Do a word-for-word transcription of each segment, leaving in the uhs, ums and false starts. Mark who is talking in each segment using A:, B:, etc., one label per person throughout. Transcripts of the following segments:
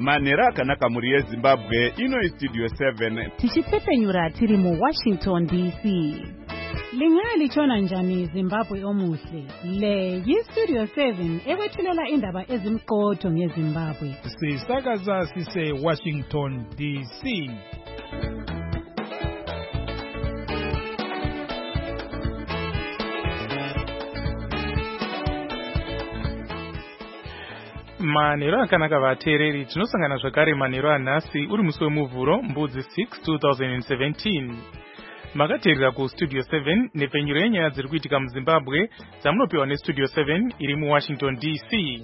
A: manhero akanaka muri yezimbabwe. Ino istudio seven
B: tichitsepenyura tiri mu Washington D C. Lingali chona njani Zimbabwe omuhle. Le yistudio seven ekwethulela indaba ezimqotho ngeZimbabwe.
C: Sisakaza sise Washington D C. Manhero akanaka vateereri, tinosangana zvakare manhero anhasi uri musi wemuvhuro mbudzi six two thousand seventeen. Makateerera ku Studio seven nepfenyuro yenyaya dziri kuitika muZimbabwe dzamunopiwa neStudio seven iri muWashington D C.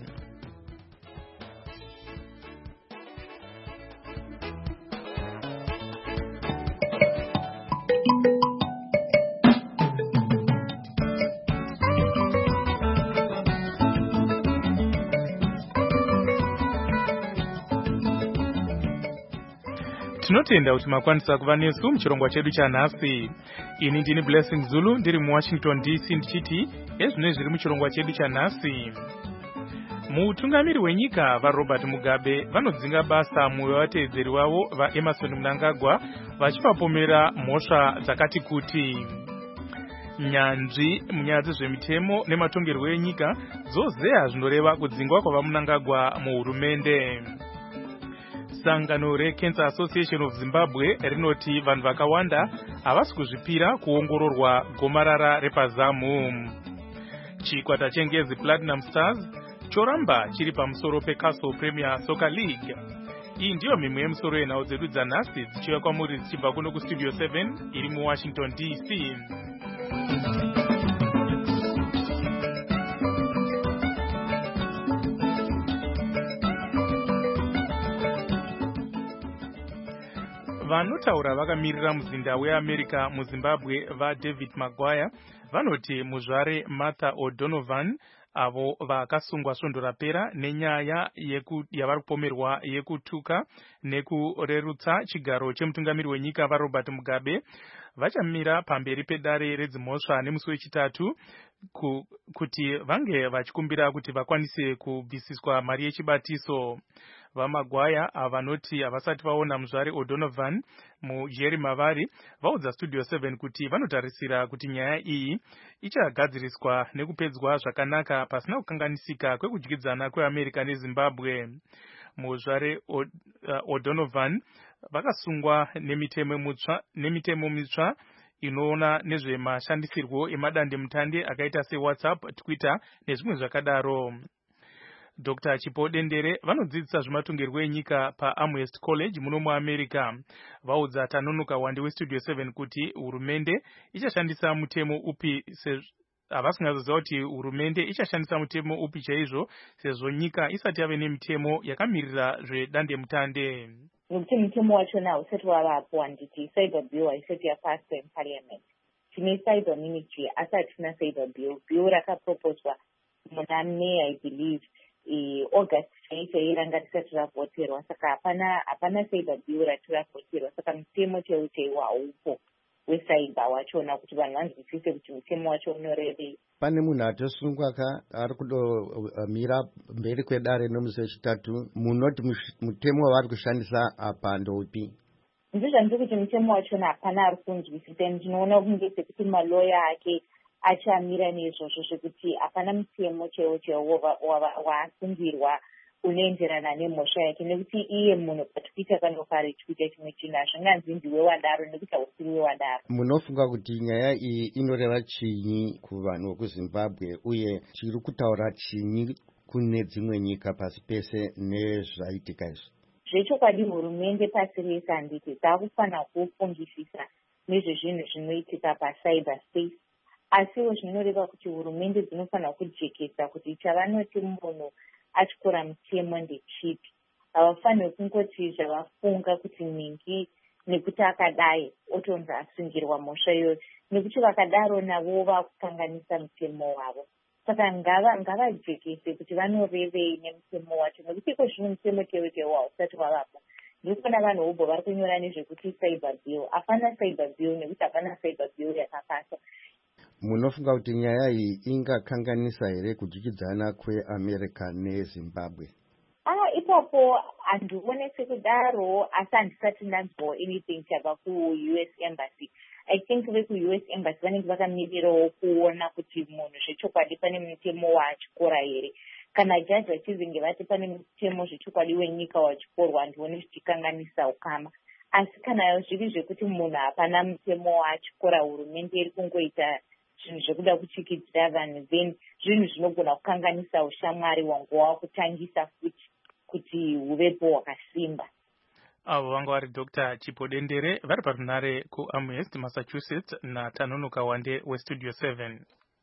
C: Tinotenda kuti makwanisa kuva nesu muchirongwa chedu chanhasi. Ini ndini Blessing Zulu ndiri muWashington D C ndichiti ezvino zviri muchirongwa chedu chanhasi. Mutungamiri wenyika vaRobert Mugabe vanodzinga basa mumwe wavateedzeri wavo vaEmerson Mnangagwa vachivapomera mhosva dzakati kuti. Nyanzvi munyaya dzezvemitemo nematongerwo enyika dzozeya zvinoreva kudzingwa kwavaMnangagwa muhurumende. Sangano reCancer Association of Zimbabwe rinoti vanhu vakawanda havasi kuzvipira kuongororwa gomarara repazamu. Chikwata chengezi Platinum Stars choramba chiri pamusoro peCastle Premier Soccer League. Iyi ndiyo mimwe yemisoro yenhau dzedu dzanhasi dzichiuya kwamuri dzichibva kuno kuStudio seven iri muWashington D C. Vanotaura vakamirira muzinda weAmerica muZimbabwe vaDavid Maguire vanoti muzvare Martha O'Donovan avo vakasungwa svondo rapera nenyaya yavari kupomerwa yekutuka nekurerutsa chigaro chemutungamiri wenyika vaRobert Mugabe vachamira pamberi pedare redzimhosva nemusi wechitatu kuti vange vachikumbira kuti vakwanise kubvisiswa mari yechibatiso. VaMaguire vanoti havasati vaona muzvare O'Donovan mujeri mavari vaudza Studio seven kuti vanotarisira kuti nyaya iyi ichagadziriswa nekupedzwa zvakanaka pasina kukanganisika kwekudyidzana kweAmerica neZimbabwe. Muzvare O'Donovan vakasungwa nemitemo mitsva inoona nezvemashandisirwo emadandemutande akaita seWhatsApp, Twitter nezvimwe zvakadaro. Doctor Chipo Dendere vanodzidzisa zvematongerwo enyika paAmherst College muno muAmerica. Vaudza Tanonoka Wande weStudio seven kuti hurumende ichashandisa mutemo upi havasingazoziva kuti hurumende ichashandisa mutemo upi chaizvo sezvo nyika isati yave nemitemo yakamirira zvedandemutande.
D: Nokuti mutemo wachona hausati wavapo handiti cyber bill haisati yapaswa muparliament. Tine cyber ministry asi hatina cyber bill. Bill rakaproposwa muna May I believe August chairanga tisati ravoterwa, saka hapana hapana cyber bill rati ravoterwa, saka mutemo chaiwo haupo wecyber wachona kuti vanhu vanzwisise kuti mutemo wacho unorevei.
E: Pane munhu atosungwa ka ari kudomira mberi kwedare nomusi wechitatu, munoti mutemo wavari kushandisa apa ndoupi?
D: Ndizvo kuti mutemo wachona hapana ari kunzwisisa. Ndinoona kunge sekuti maloya ake achamira nezvozvo zvekuti hapana mutemo chaiwo chaiwo wasungirwa unoenderana nemhosva yake, nekuti iye munhu patwitter kanofara twitter chimwe chinhu hazvinganzi ndiwe wadaro nekuti hausiriwe wadaro.
E: Munofunga kuti nyaya iyi inoreva chinyi kuvanhu vekuZimbabwe uye chiri kutaura chinyi kune dzimwe nyika pasi pese nezvaitika izvi?
D: Zvechokwadi hurumende pasi rese handiti dzakufanira kufungisisa nezvezvinhu zvinoitika pacyber space, asiwo zvinoreva kuti hurumende dzinofanira kujekesa kuti chavanoti munhu achikora mutemo ndechipi. Havafaniri kungoti zvavafunga kuti ningi nekuti akadai otonzi asungirwa mhosva iyoyo, nekuti vakadaro navo vakukanganisa mutemo wavo. Saka ngavajekese kuti vanorevei nemutemo wacho, nekuti iko zvino mutemo chaiwo hausati wavapo. Ndikona vanhu ubvo vari kunyora nezvekuti cyber bill. Hapana cyber bill nekuti hapana cyber bill yakapaswa.
E: Munofunga kuti nyaya iyi ingakanganisa here kudyidzana kweAmerica neZimbabwe?
D: Ah, ipo ipapo handione sekudaro, asi handisati ndanzwawo anything chabva ku-U S Embassy. I think veku-U S Embassy vanenge vakamirirawo kuona kuti munhu zvechokwadi pane mutemo wachikora here. Kana jaji vachizenge vati pane mutemo zvechokwadi wenyika wachikorwa, handione zvichikanganisa ukama. Asi kana zviri zvekuti munhu hapana mutemo wachikora, hurumende iri kungoita zvinhu zvekuda kuchikidzira vanhu, then zvinhu zvinogona kukanganisa ushamwari wangu wakutangisa futi kuti huvepo hwakasimba.
C: Avo vanga vari Doctor Chipodendere vari parunare kuAmherst, Massachusetts, naTanonoka Wande weStudio seven.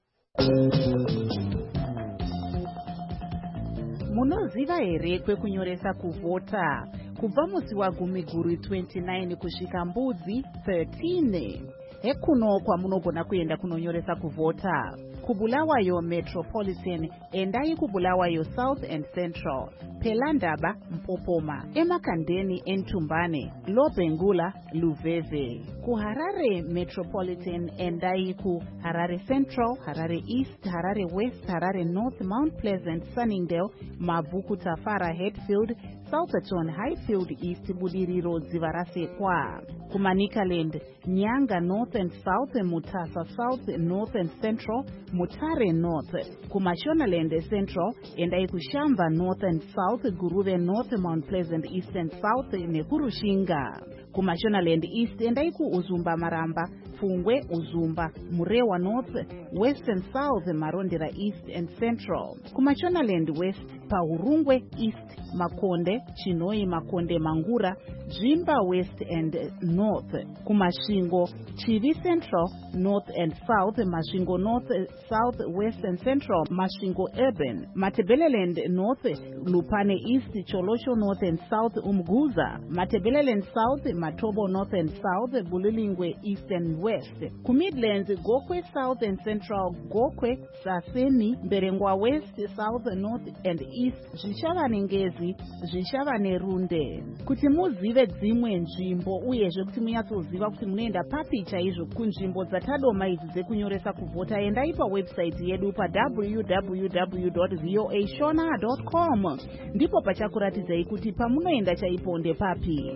B: Munoziva here kwekunyoresa kuvhota? Kubva musi wagumi guru twenty-nine kusvika mbudzi thirteen. Hekuno kwamunogona kuenda kunonyoresa kuvhota. Kubulawayo Metropolitan, endai Kubulawayo South and Central, Pelandaba Mpopoma, Emakandeni Entumbane, Lobengula Luveve. Kuharare Metropolitan, endai ku Harare Central, Harare East, Harare West, Harare North, Mount Pleasant, Sunningdale, Mabuku Tafara Hatfield, Southern Highfield East, Budiriro Zivarasekwa. Kumanikaland, Nyanga North and South, Mutasa South, North and Central, Mutare North. Kumashonaland Central, endai Kushamba North and South, Guruve North, Mount Pleasant East and South, Nekurushinga. Kumashonaland East, endai ku Uzumba Maramba, Fungwe Uzumba, Murewa North, West and South, Marondera East and Central. Kumashonaland West, Paurungwe East, Makonde, Chinoi Makonde Mangura, Jimba West and North. Kumashingo, Chivi Central, North and South, Mashingo North, South, West and Central, Mashingo Urban, Matebeleland North, Lupane East, Cholosho North and South, Umguza, Matebeleland South, Matobo North and South, Bulilingwe East and West. Kumidlands, Gokwe South and Central, Gokwe, Saseni, Berengwa West, South, North and East, Zvishavane Ngezi, Zvishavane Runde. Kuti muzive dzimwe nzvimbo uyezve kuti munyatsoziva kuti munoenda papi chaizvo kunzvimbo dzatadoma idzi dzekunyoresa kuvhota, endai pawebsite yedu pa w w w dot voa shona dot com. Ndipo pachakuratidzai kuti pamunoenda chaipo ndepapi.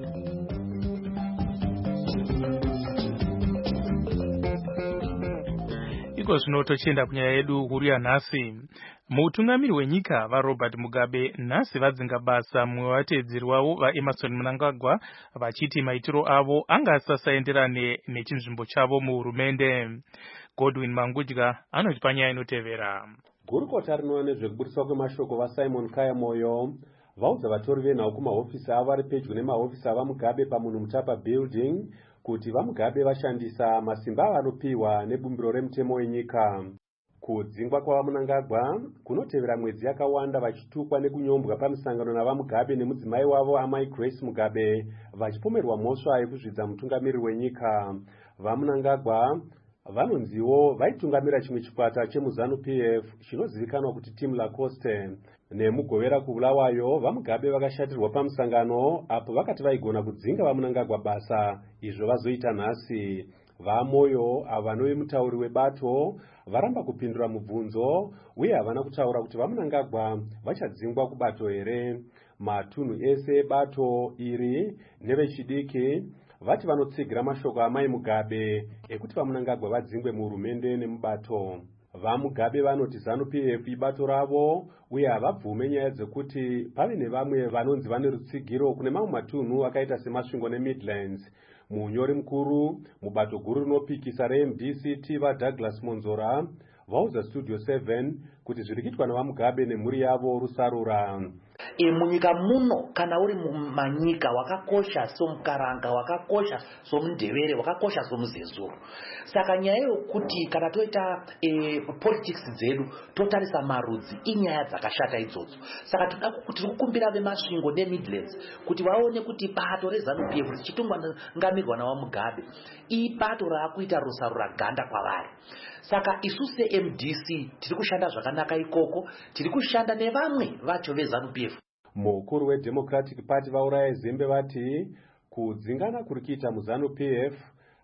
C: Iko zvino tochienda kunyaya yedu huru yanhasi. Mutungamiri wenyika vaRobert Mugabe nhasi vadzinga basa mumwe wavatedzeri wavo vaEmerson Mnangagwa vachiti maitiro avo anga asasaenderane nechinzvimbo chavo muhurumende. Godwin Mangudya anoti panyaya inotevera.
F: Gurukota rinoona nezvekubudiswa kwemashoko vaSimon Kaya Moyo vaudza vatori venhau kumahofisi avo ari pedyo nemahofisi avaMugabe pamunhu Mutapa Building kuti vaMugabe vashandisa masimba avanopiwa nebumbiro remutemo wenyika. Kudzingwa kwavaMnangagwa kunotevera mwedzi yakawanda vachitukwa nekunyombwa pamisangano navaMugabe nemudzimai wavo amai Grace Mugabe vachipomerwa mhosva yekuzvidza mutungamiri wenyika. VaMnangagwa vanonziwo vaitungamira chimwe chikwata chemuZanu P F chinozivikanwa kuti Team Lacoste. Nemugovera kuBulawayo vaMugabe vakashatirwa pamusangano apo vakati vaigona kudzinga vaMnangagwa basa, izvo vazoita nhasi. VaMoyo ava vanove mutauri webato varamba kupindura mubvunzo uye havana kutaura kuti vaMnangagwa vachadzingwa kubato here. Matunhu ese bato iri nevechidiki vati vanotsigira mashoko amai Mugabe ekuti vaMnangagwa vadzingwe muhurumende nemubato. VaMugabe vanoti Zanu P F ibato ravo uye havabvume nyaya dzekuti pave nevamwe vanonzi vane rutsigiro kune mamwe matunhu akaita seMasvingo neMidlands. Munyori mukuru mubato guru rinopikisa reM D C T vaDouglas Monzora vaudza Studio seven kuti zviri kuitwa navaMugabe nemhuri yavo rusarura.
G: E munyika muno kana uri mumanyika wakakosha somukaranga, wakakosha somundevere, wakakosha somuzezuru. Saka nyaya yokuti kana toita e, politics dzedu totarisa marudzi inyaya dzakashata idzodzo. Saka toda kuti kukumbira veMasvingo neMidlands kuti vaone kuti bato reZanu P F richitungwa ngamirwa navaMugabe ibato raakuita rusarura ganda kwavari. Saka isu seM D C tiri kushanda zvakanaka ikoko, tiri kushanda nevamwe vacho veZanu P F.
F: Mukuru weDemocratic Party vauraya Zembe vati kudzingana kuri kuita muZanu P F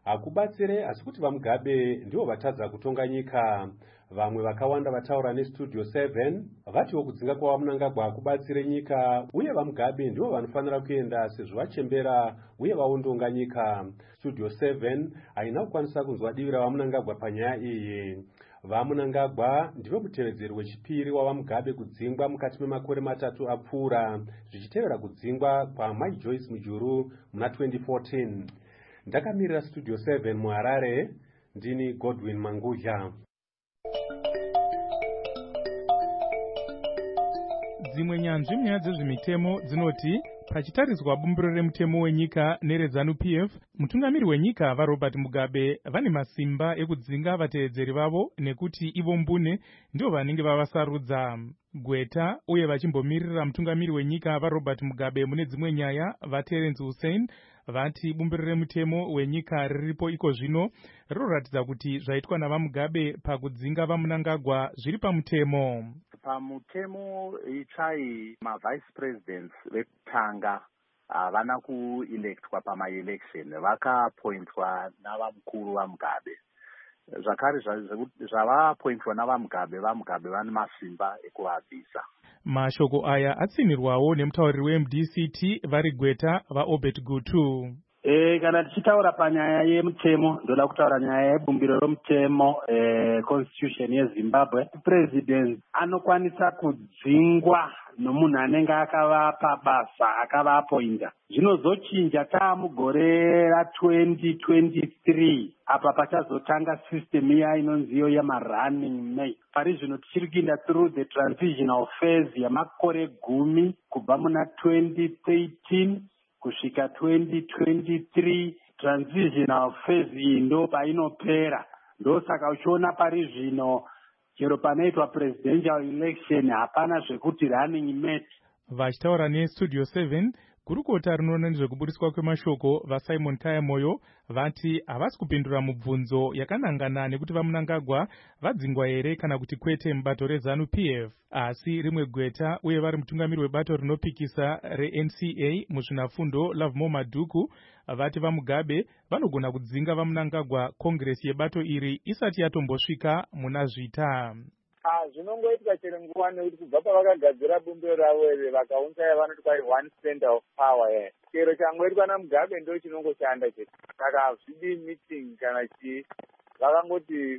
F: hakubatsire asi kuti vaMugabe ndivo vatadza kutonga nyika. Vamwe vakawanda vataura nestudio seven vatiwo kudzinga kwava Mnangagwa hakubatsire nyika uye vaMugabe ndivo vanofanira kuenda sezvo vachembera uye vaondonga nyika. Studio seven haina kukwanisa kunzwa divi ravaMnangagwa panyaya iyi. VaMnangagwa ndivo mutevedzeri wechipiri wavaMugabe kudzingwa mukati memakore matatu apfuura zvichitevera kudzingwa kwaMai Joyce Mujuru muna twenty fourteen. Ndakamirira Studio seven muHarare, ndini Godwin Mangudya.
C: Dzimwe nyanzvi munyaya dzezvemitemo dzinoti pachitariswa bumbiro remutemo wenyika nereZANU-P F, mutungamiri wenyika vaRobert Mugabe vane masimba ekudzinga vateedzeri vavo nekuti ivo mbune ndivo vanenge vavasarudza. Gweta uye vachimbomirira mutungamiri wenyika vaRobert Mugabe mune dzimwe nyaya vaTerence Hussein vati bumbiro remutemo wenyika riripo iko zvino rinoratidza kuti zvaitwa navaMugabe pakudzinga vaMnangagwa zviri pamutemo.
H: Pamutemo ichai mavice presidents vekutanga havana kuelectwa pamaelection, vakapointwa navamukuru vaMugabe. Zvakare zvavapointwa navaMugabe, vaMugabe vane masimba ekuvabvisa.
C: Mashoko aya atsinirwawo nemutauriri weM D C T vari Gweta vaObert Gutu.
I: E, kana tichitaura panyaya yemutemo ndoda kutaura nyaya yebumbiro romutemo e, constitution yeZimbabwe. President anokwanisa kudzingwa nomunhu anenge akavapa basa akavaappointa. Zvinozochinja taamugore ra-twenty twenty-three apa pachazotanga system iya inonziyo yama-running mate. Pari zvino tichiri kuinda through the transitional phase yamakore gumi kubva muna twenty thirteen kusvika twenty twenty-three. Transitional phase iyi ndo painopera. Ndo saka uchiona pari zvino chero panoitwa presidential election hapana zvekuti running mate.
C: Vachitaura neStudio seven, gurukota rinoona nezvekuburiswa kwemashoko vaSimon Kayamoyo vati havasi kupindura mubvunzo yakanangana nekuti vaMnangagwa vadzingwa here kana kuti kwete mubato reZANU-P F. Asi rimwe gweta uye vari mutungamiri webato rinopikisa reN C A muzvinafundo Lovemore Madhuku vati vaMugabe vanogona kudzinga vaMnangagwa kongresi yebato iri isati yatombosvika muna zvita.
J: Zvinongoitika chero nguva nekuti kubva pavakagadzira bumbiro ravo iri vakaunza yavanoti kwai one center of power here. Chero changoitwa naMugabe ndo chinongoshanda chete. Saka hazvidi meeting kana chii. Vakangoti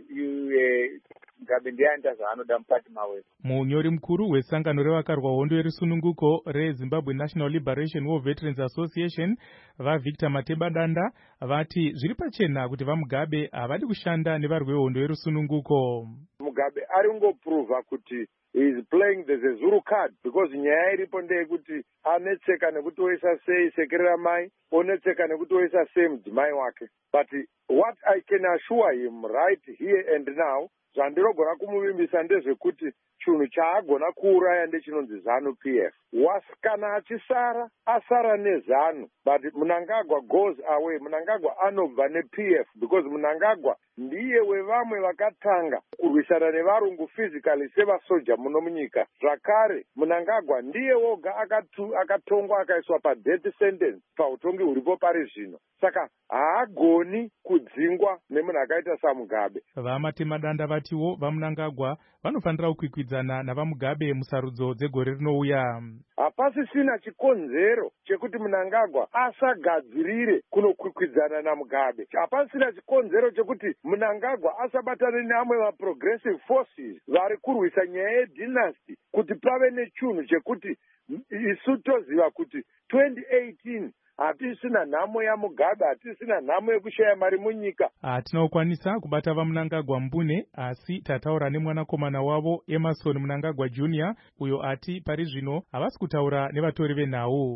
J: Mugabe ndiye anoita zvaanoda mukati mawo.
C: Munyori mukuru wesangano revakarwa hondo yerisununguko reZimbabwe National Liberation War Veterans Association vaVictor Matebadanda vati zviri pachena kuti vaMugabe havadi kushanda nevari vehondo yerusununguko.
K: Mugabe ari kungoprova kuti he is playing the Zezuru card because nyaya iripo ndeyekuti anetseka nekuti oisa sei sekere mai, onetseka nekuti oisa sei mudzimai wake. But what I can assure him right here and now, zvandirogona kumuvimbisa ndezvekuti chinhu chaagona kuuraya ndechinonzi ZANU-P F. Kana achisara asara neZANU, but Mnangagwa goes away. Mnangagwa anobva neP F because Mnangagwa ndiye wevamwe vakatanga kurwisana nevarungu physically sevasoja muno munyika. Zvakare Mnangagwa ndiye woga akatu akatongwa akaiswa padeath sentence pautongi huripo pari zvino. Saka haagoni kudzingwa nemunhu akaita saMugabe.
C: VaMatemadanda vatiwo vaMnangagwa vanofanira kukwikwidza navaMugabe musarudzo dzegore rinouya.
K: Hapasisina chikonzero chekuti Mnangagwa asagadzirire kunokwikwidzana naMugabe. Hapasisina chikonzero chekuti Mnangagwa asabatane neamwe maprogressive forces vari kurwisa nyaya yedynasty kuti pave nechunhu chekuti isu toziva kuti twenty eighteen hatisina nhamo yaMugabe, hatisina nhamo yekushaya mari munyika.
C: Hatina kukwanisa kubata vaMnangagwa mbune, asi tataura nemwanakomana wavo Emerson Mnangagwa Junior uyo ati pari zvino havasi kutaura nevatori venhau.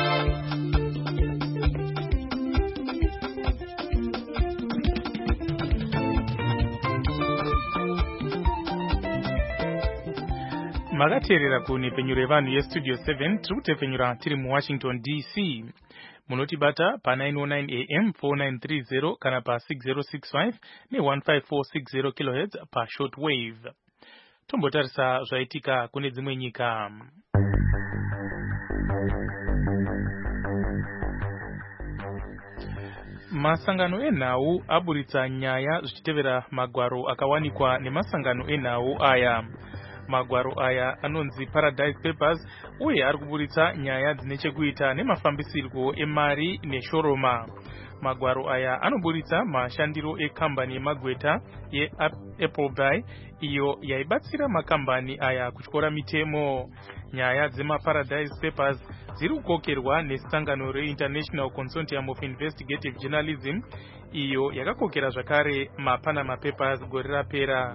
C: Makateerera kunhepfenyuro yevanhu yeStudio seven, tiri kutepfenyura tiri muWashington D C. Munotibata pa nine oh nine A M four nine three zero kana pa six zero six five ne one five four six zero kilohertz pa shortwave. Tombotarisa zvaitika kune dzimwe nyika. Masangano enhau aburitsa nyaya zvichitevera magwaro akawanikwa nemasangano enhau aya. Magwaro aya anonzi Paradise Papers uye ari kuburitsa nyaya dzine chekuita nemafambisirwo emari neshoroma. Magwaro aya anoburitsa mashandiro ekambani yemagweta yeAppleby iyo yaibatsira makambani aya kutyora mitemo. Nyaya dzemaParadise Papers dziri kukokerwa nesangano reInternational Consortium of Investigative Journalism iyo yakakokera zvakare maPanama Papers gore rapera.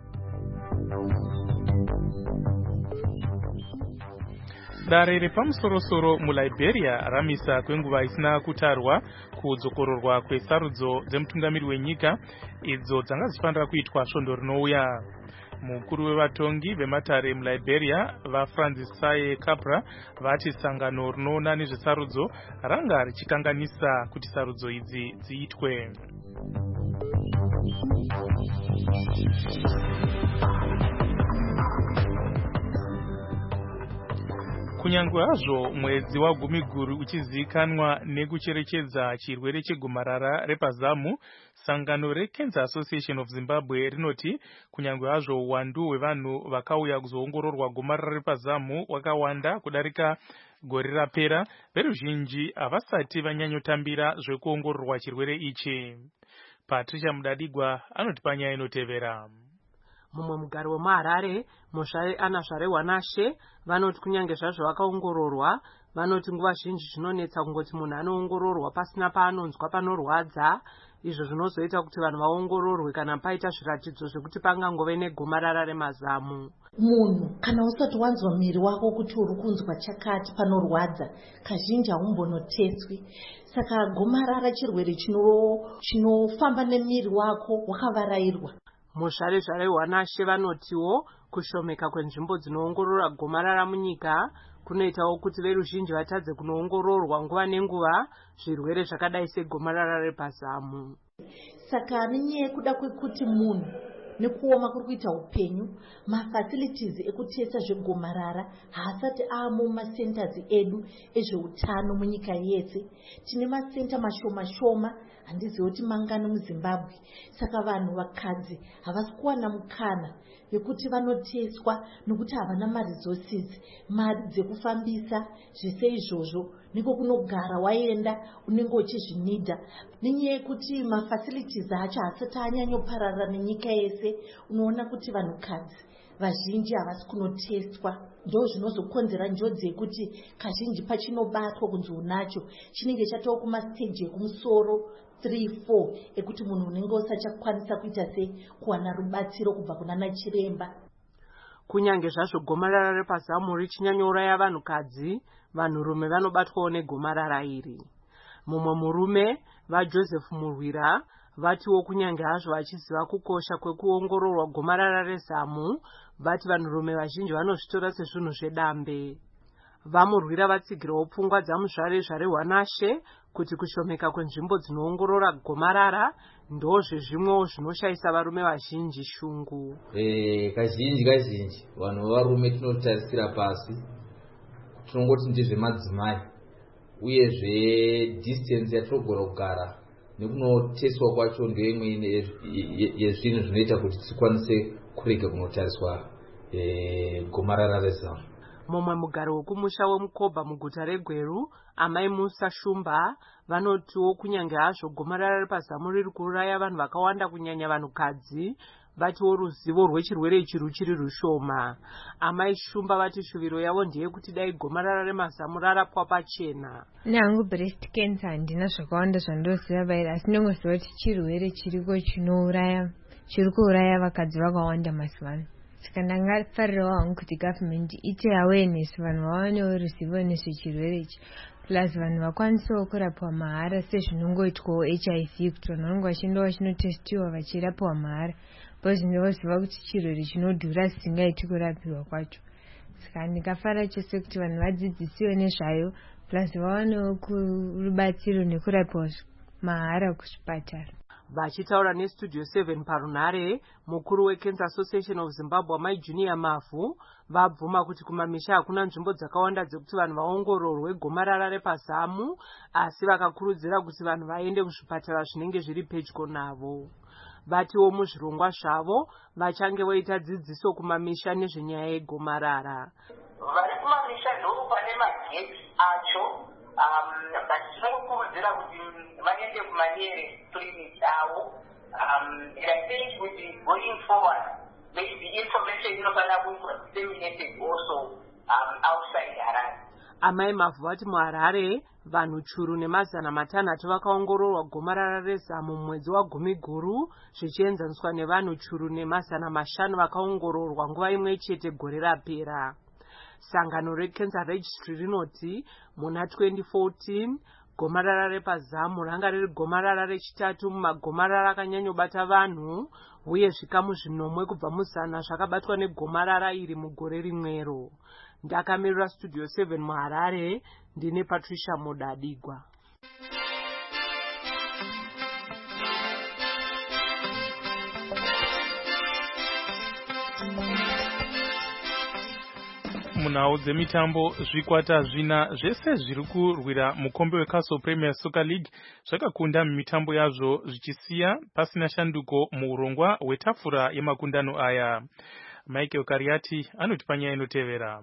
C: Dare repamusoro-soro muLiberia ramisa kwenguva isina kutarwa kudzokororwa kwesarudzo dzemutungamiri wenyika idzo dzanga dzichifanira kuitwa svondo rinouya. Mukuru wevatongi vematare muLiberia vaFranciscae Capra vati sangano rinoona nezvesarudzo ranga richikanganisa kuti sarudzo idzi dziitwe. Kunyange hazvo mwedzi wagumiguru uchizivikanwa nekucherechedza chirwere chegomarara repazamu, sangano reCancer Association of Zimbabwe rinoti kunyange hazvo uwandu hwevanhu vakauya kuzoongororwa gomarara repazamu wakawanda kudarika gore rapera, veruzhinji havasati vanyanyotambira zvekuongororwa chirwere ichi. Patricia Mudadigwa anoti panyaya inotevera.
L: Mumwe mugari wemuHarare Muzvare Ana Zvare Wanashe vanoti kunyange zvazvo vakaongororwa vanoti nguva zhinji zvinonetsa kungoti munhu anoongororwa pasina paanonzwa panorwadza, izvo zvinozoita kuti vanhu vaongororwe kana paita zviratidzo zvekuti pangangove negomarara remazamu.
M: Munhu kana usati wanzwa mwiri wako kuti uri kunzwa chakati panorwadza, kazhinji haumbonoteswi. Saka gomarara chirwere chinofamba nemwiri wako wakavarairwa.
L: Muzvare Zvare Wanashe vanotiwo kushomeka kwenzvimbo dzinoongorora gomarara munyika kunoitawo kuti veruzhinji vatadze kunoongororwa nguva nenguva zvirwere zvakadai segomarara repazamu.
M: Saka nenyaya yekuda kwekuti munhu nekuoma kuri kuita upenyu, mafacilities ekutesa zvegomarara haasati aamo mumasentazi edu ezveutano munyika yese. Tine masenta mashoma shoma, handizivi kuti mangano muZimbabwe. Saka vanhu vakadzi havasi kuwana mukana yekuti vanoteswa nokuti havana maresources, mari dzekufambisa zvese izvozvo niko kunogara waenda unenge uchizvinidha. Nenyaya yekuti mafacilities acho haasati anyanyopararira nenyika yese, unoona kuti vanhukadzi vazhinji havasi kunoteswa. Ndo zvinozokonzera njodzi yekuti kazhinji pachinobatwa kunzi unacho chinenge chatova kumastage ekumusoro three four ekuti munhu unenge usachakwanisa kuita sei kuwana rubatsiro kubva kuna chiremba.
L: Kunyange zvazvo gomarara repazamu richinyanyouraya vanhukadzi, vanhurume vanobatwawo negomarara iri. Mumwe murume vaJoseph Murwira vatiwo kunyange hazvo vachiziva kukosha kwekuongororwa gomarara rezamu, vati vanhurume vazhinji vanozvitora sezvinhu zvedambe. Vamurwira vatsigirawo pfungwa dzaMuzvare Zvare Wanashe kuti kushomeka kwenzvimbo dzinoongorora gomarara ndozve zvimwewo zvinoshayisa varume vazhinji shungu.
N: Eh, kazhinji kazhinji vanhu vavarume tinotarisira pasi tinongoti ndezvemadzimai uyezve distance yatinogona kugara nekunoteswa kwacho ndeimwe yezvinhu zvinoita kuti tikwanise kurega kunotariswa gomarara rezamu.
L: Mumwe mugari wekumusha weMukoba muguta reGweru, Amai Musa Shumba, vanotiwo kunyange hazvo gomarara repazamu riri kuuraya vanhu vakawanda kunyanya vanhukadzi, vatiwo ruzivo rwechirwere ichi ruchiri rushoma. Amai Shumba vati shuviro yavo ndeyekuti dai gomarara remazamu rarapwa pachena.
O: Nangu breast cancer handina zvakawanda zvandoziva bairi, asi ndinongoziva kuti chirwere chiriko chinouraya, chiri kuuraya vakadzi vakawanda mazuvano. Saka ndangafarirawo hangu kuti government ite awareness, vanhu vawanewo ruzivo nezvechirwere ichi, plus vanhu vakwanisewo kurapwa mahara sezvinongoitwawo H I V, kuti vanhu vanenge vachienda vachinotestiwa vachirapwa mahara, because ndinoziva kuti chirwere chinodhura zisingaiti kurapiwa kwacho. Saka ndikafara chose kuti vanhu vadzidzisiwe nezvayo, plus vawanewo rubatsiro nekurapiwa mahara kuzvipatara.
L: Vachitaura nestudio seven parunare, mukuru weCancer Association of Zimbabwe Mai Junior Mafu, vabvuma kuti kumamisha hakuna nzvimbo dzakawanda dzekuti vanhu vaongororwe gomarara repazamu, asi vakakurudzira kuti vanhu vaende kuzvipatara zvinenge zviri pedyo navo. Vatiwo muzvirongwa zvavo vachange voita dzidziso kumamisha nezvenyaya yegomarara.
P: Vari kumamisha ndo pane magetsi acho, vachinokurudzira kuti vaende kumanyere clinic avo. And I think with the going forward, maybe the information inofanira kuitwa disseminated also um, outside Harare.
L: Amai Mafu vati muHarare vanhu churu nemazana matanhatu vakaongororwa gomarara rezamu mumwedzi wagumi guru, zvichienzaniswa nevanhu churu nemazana mashanu vakaongororwa nguva imwe chete gore rapera. Sangano reCancer Registry rinoti muna twenty fourteen gomarara repazamu ranga riri gomarara rechitatu mumagomarara akanyanyobata vanhu, uye zvikamu zvinomwe kubva muzana zvakabatwa negomarara iri mugore rimwero. Ndakamirira studio seven muHarare, ndine Patricia Modadigwa.
C: Munhau dzemitambo zvikwata zvina zvese zviri kurwira mukombe weCastle Premier Soccer League zvakakunda mumitambo yazvo zvichisiya pasina shanduko muurongwa hwetafura yemakundano aya. Michael Kariati anoti panyaya inotevera.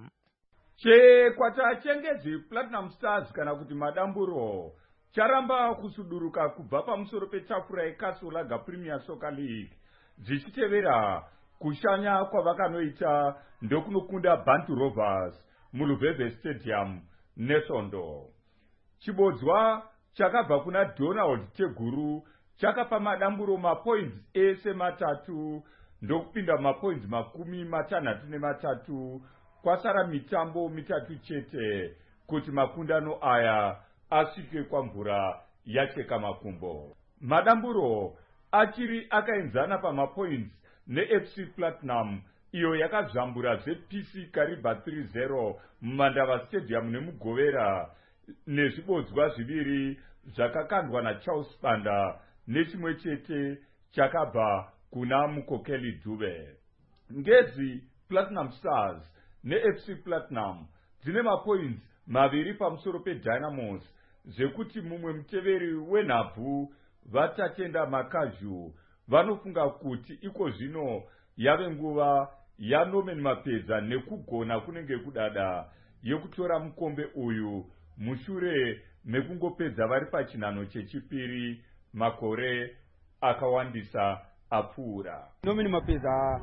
A: Chikwata chengezi Platinum Stars kana kuti Madamburo charamba kusuduruka kubva pamusoro petafura yeCastle Premier Soccer League zvichitevera kushanya kwavakanoita ndokunokunda Bantu Rovers muLuveve Stadium neSondo. Chibodzwa chakabva kuna Donald Teguru chakapa Madamburo mapoints ese matatu ndokupinda mapoints makumi matanhatu nematatu, kwasara mitambo mitatu chete kuti makundano aya asvike kwamvura yacheka makumbo. Madamburo achiri akaenzana pamapoints neF C Platinum iyo yakazvambura zveP C Kariba three zero mumandava Stadium nemugovera nezvibodzwa zviviri zvakakandwa naCharles Banda nechimwe chete chakabva kuna Mukokeli Dube. Ngezi Platinum Stars neF C Platinum dzine mapoints maviri pamusoro peDynamos zvekuti mumwe muteveri wenhabvu vatatenda Makazhu vanofunga kuti iko zvino yave nguva yaNorman Mapedza nekugona kunenge kudada yekutora mukombe uyu mushure mekungopedza vari pachinhano chechipiri makore akawandisa apfuura.
Q: Norman Mapedza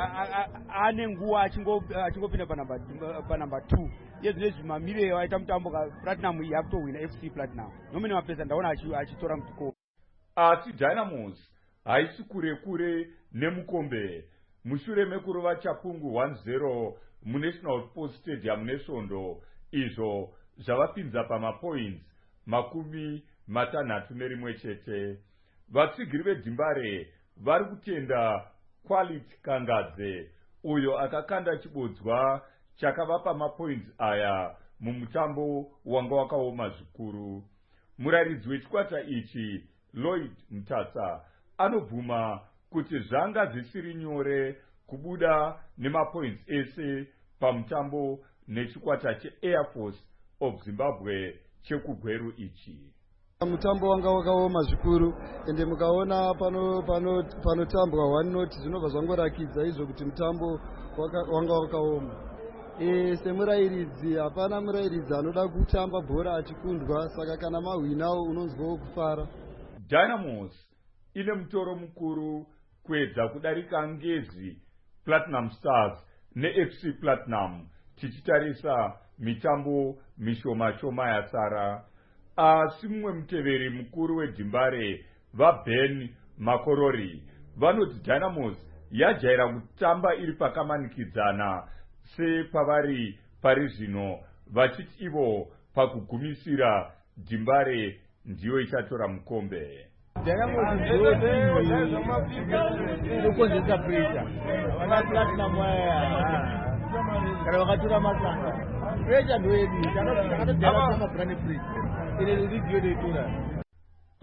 Q: ane nguva achingopinda panamba two yezvinezvi mamire waita mutambo Platinum yakutowina F C Platinum. Norman Mapedza ndaona achitora mukombe.
A: Asi Dynamos haisi kure kure nemukombe mushure mekurova Chapungu one zero muNational Sports Stadium neSondo, izvo zvavapinza pamapoints makumi matanhatu nerimwe chete. Vatsigiri veDhimbare vari kutenda Quality Kangadze uyo akakanda chibodzwa chakavapa mapoints aya mumutambo wanga wakaoma zvikuru. Muraridzi wechikwata ichi Lloyd Mutasa anobvuma kuti zvanga zvisiri nyore kubuda nemapoints ese pamutambo nechikwata cheAir Force of Zimbabwe chekugweru ichi.
R: Mutambo wanga wakaoma zvikuru ende mukaona pano pano panotambwa one not zvinobva zvangorakidza izvo kuti mutambo wanga wakaoma. E semurairidzi hapana murairidzi anoda kutamba bhora achikundwa, saka kana mahwinawo unonzwawo kufara.
A: Dynamos ine mutoro mukuru kuedza kudarika Ngezi Platinum Stars neF C Platinum tichitarisa mitambo mishoma shoma yasara. Asi mumwe muteveri mukuru weDhimbare vaBen Makorori vanoti Dynamos yajaira kutamba iri pakamanikidzana sepavari pari zvino, vachiti ivo pakugumisira Dhimbare ndiyo ichatora mukombe.
Q: Dynamos inokonzesa pressure vana Platinum waya kana vakatora masanga pressure ndoyedu takatodhara takabvira nepressure ine ligi yodoitora.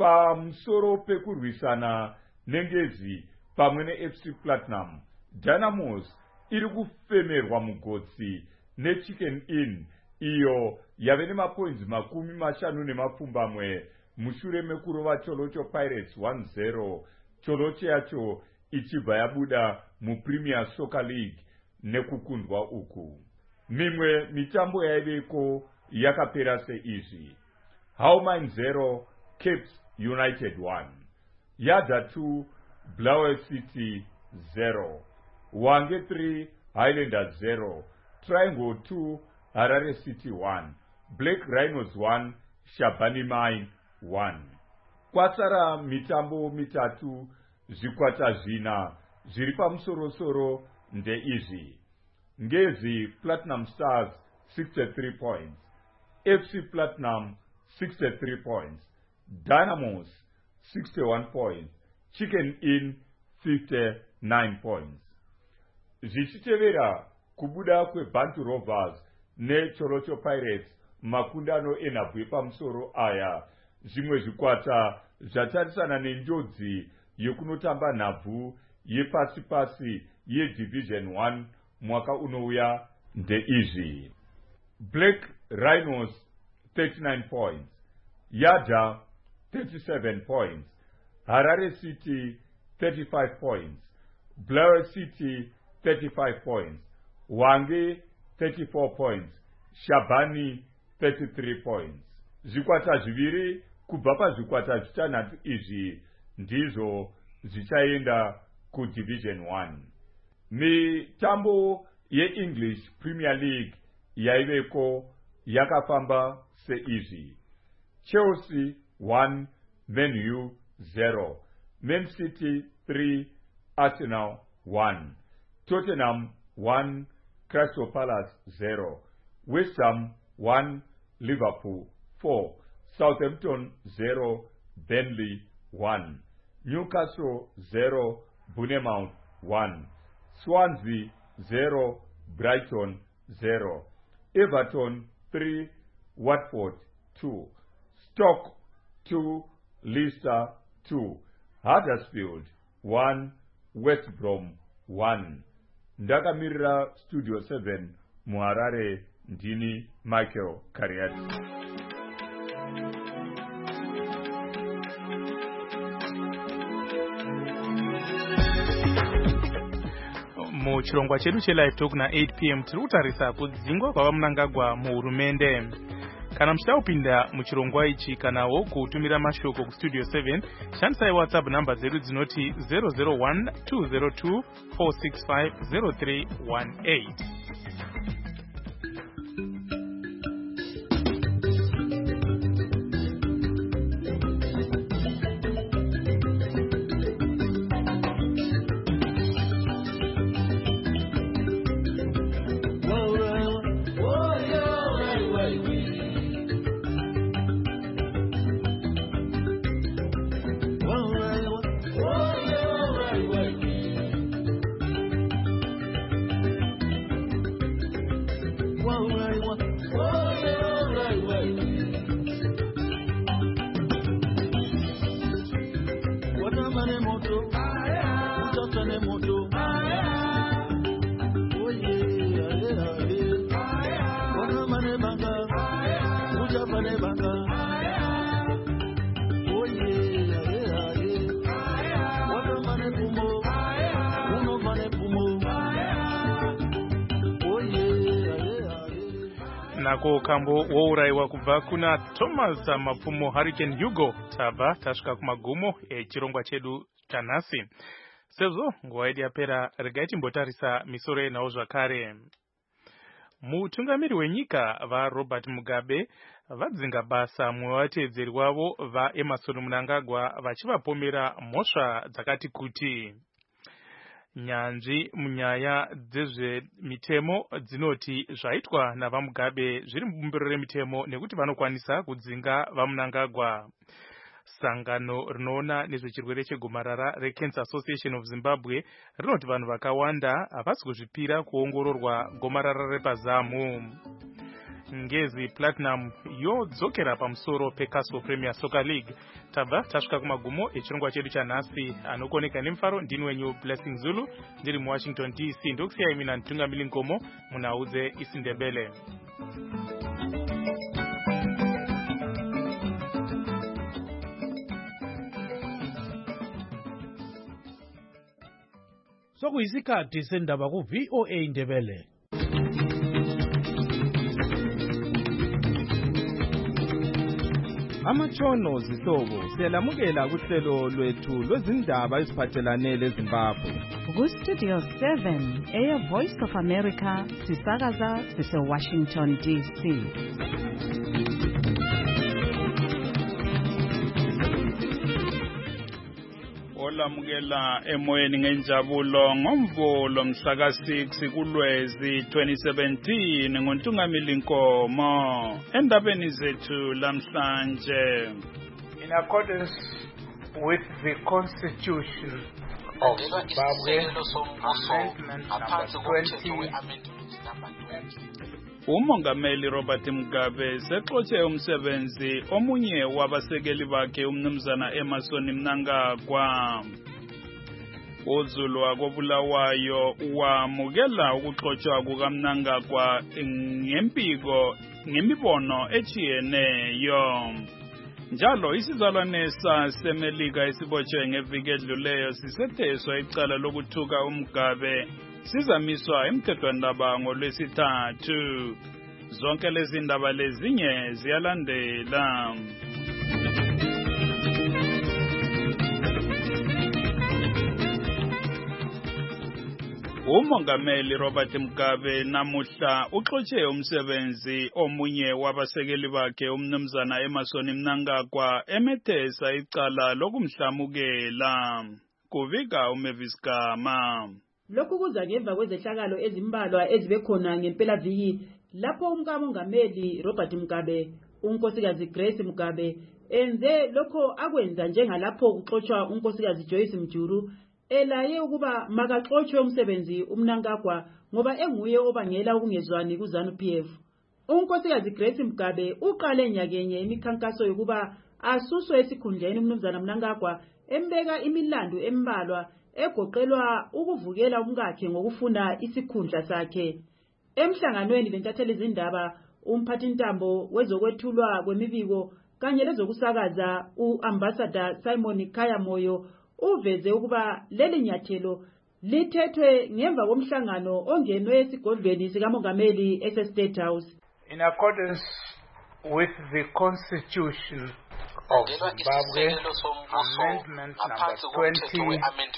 S: pamusoro pekurwisana nengezi pamwe neF C Platinum, Dynamos iri kufemerwa mugotsi neChicken Inn iyo yave nemapoints makumi mashanu nemapfumbamwe mushure mekurova Cholocho Pirates one zero, Cholocho yacho ichibva yabuda muPremier Soccer League nekukundwa uku. Mimwe mitambo yaiveko yakapera seizvi: Howmine zero, Capes United one, Yada two, Blaue City zero, Wange three, Highlanders zero, Triangle two, Harare City one, Black Rhinos one, Shabani Mine one. Kwasara mitambo mitatu, zvikwata zvina zviri pamusoro-soro ndeizvi: Ngezi Platinum Stars sixty-three points, F C Platinum sixty-three points, Dynamos sixty-one points, Chicken Inn fifty-nine points. Zvichitevera kubuda kweBantu Rovers neCholocho Pirates makundano enhabwe pamusoro aya, zvimwe zvikwata zvatarisana nenjodzi yekunotamba nhabvu yepasi-pasi yeDivision one mwaka unouya ndeizvi: Black Rhinos thirty-nine points, Yada thirty-seven points, Harare City thirty-five points, Blair City thirty-five points, Wange thirty-four points, Shabani thirty-three points. Zvikwata zviviri kubva pazvikwata zvitanhatu izvi ndizvo zvichaenda kuDivision one. Mitambo yeEnglish Premier League yaiveko yakafamba seizvi: Chelsea one, Man U zero, Man City three, Arsenal one, Tottenham one, Crystal Palace zero, West Ham one, Liverpool four, Southampton zero, Burnley one, Newcastle zero, Bournemouth one, Swansea zero, Brighton zero, Everton three, Watford two, Stoke two, Leicester two, Huddersfield one, West Brom one. Ndakamirira Studio seven muHarare, ndini Michael Kariati.
C: Muchirongwa chedu chelive talk na eight p m tiri kutarisa kudzingwa kwava Mnangagwa muhurumende. Kana muchida kupinda muchirongwa ichi kanawo kutumira mashoko kustudio seven, shandisai WhatsApp namba dzedu dzinoti zero zero one two zero two four six five zero three one eight. Nako kambo wouraiwa kubva kuna Thomas Mapfumo Hurricane Hugo tabva tasvika kumagumo echirongwa chedu chanhasi. Sezvo nguva yedu yapera, regai timbotarisa misoro yenhau zvakare. Mutungamiri wenyika vaRobert Mugabe vadzinga basa mumwe wavatevedzeri wavo vaEmmerson Mnangagwa vachivapomera mhosva dzakati kuti. Nyanzvi munyaya dzezvemitemo dzinoti zvaitwa navaMugabe zviri mubumbiro remitemo nekuti vanokwanisa kudzinga vaMnangagwa. Sangano rinoona nezvechirwere chegomarara reCancer Association of Zimbabwe rinoti vanhu vakawanda havasi kuzvipira kuongororwa gomarara repazamu. ngezi Platinum yodzokera pamusoro peCastle Premier Soccer League. Tabva tasvika kumagumo echirongwa chedu chanhasi. Anokoneka nemufaro ndini wenyu Blessing Zulu ndiri muWashington D C. Ndokusiyai mina Ntungamiri Nkomo munhau dzeIsindebele.
T: Sokuyisikhathi sendaba ku V O A Indebele.
U: Amatshono zihlobo siyalamukela kuhlelo lwethu lwezindaba eziphathelane leZimbabwe.
B: Ku Studio seven eya Voice of America sisakaza sise Washington D C.
V: Olamukela emoyeni ngenjabulo ngomvulo mhla six kuLwezi twenty seventeen ngoNtungamili Nkomo endabeni zethu lamhlanje.
W: In accordance with the Constitution of Zimbabwe, Amendment number twenty.
V: Umongameli Robert Mugabe sexotshe umsebenzi omunye wabasekeli bakhe umnumzana Emmerson Mnangagwa. Uzulu wakobulawayo wamukela ukuxotshwa kukaMnangagwa ngempiko ngemibono echiyeneyo. Njalo isizalwane saseMelika esibotshwe ngeviki edluleyo sisetheswa icala lokuthuka uMugabe sizamiswa emthethwandaba ngolwesithathu. Zonke lezi ndaba lezinye ziyalandela. Umongameli Robert Mugabe namuhla uxotshe umsebenzi omunye wabasekeli bakhe umnumzana Emmerson Mnangagwa emethesa icala lokumhlamukela. Kuvika uMavis Gama.
X: Lokhu kuza ngemva kwezehlakalo ezimbalwa ezibe khona ngempela viki lapho umkamongameli Robert Mugabe, unkosikazi Grace Mugabe, enze lokho akwenza njengalapho kuxotsha unkosikazi Joyce Mjuru elaye ukuba makaxotshwe umsebenzi uMnangagwa ngoba enguye obangela ukungezwani kuZANU P F. Unkosikazi Grace Mugabe uqale nyakenye imikhankaso yokuba asuswe esikhundleni umnumzana Mnangagwa embeka imilando embalwa egoqelwa ukuvukela umkakhe ngokufuna isikhundla sakhe. Emhlanganweni lentatheli izindaba umphathintambo wezokwethulwa kwemibiko kanye lezokusakaza uAmbassador Simon Khayamoyo uveze ukuba leli nyathelo lithethwe ngemva komhlangano ongenwe esigodlweni sikamongameli eState House.
W: In accordance with the Constitution of Zimbabwe, Amendment number twenty.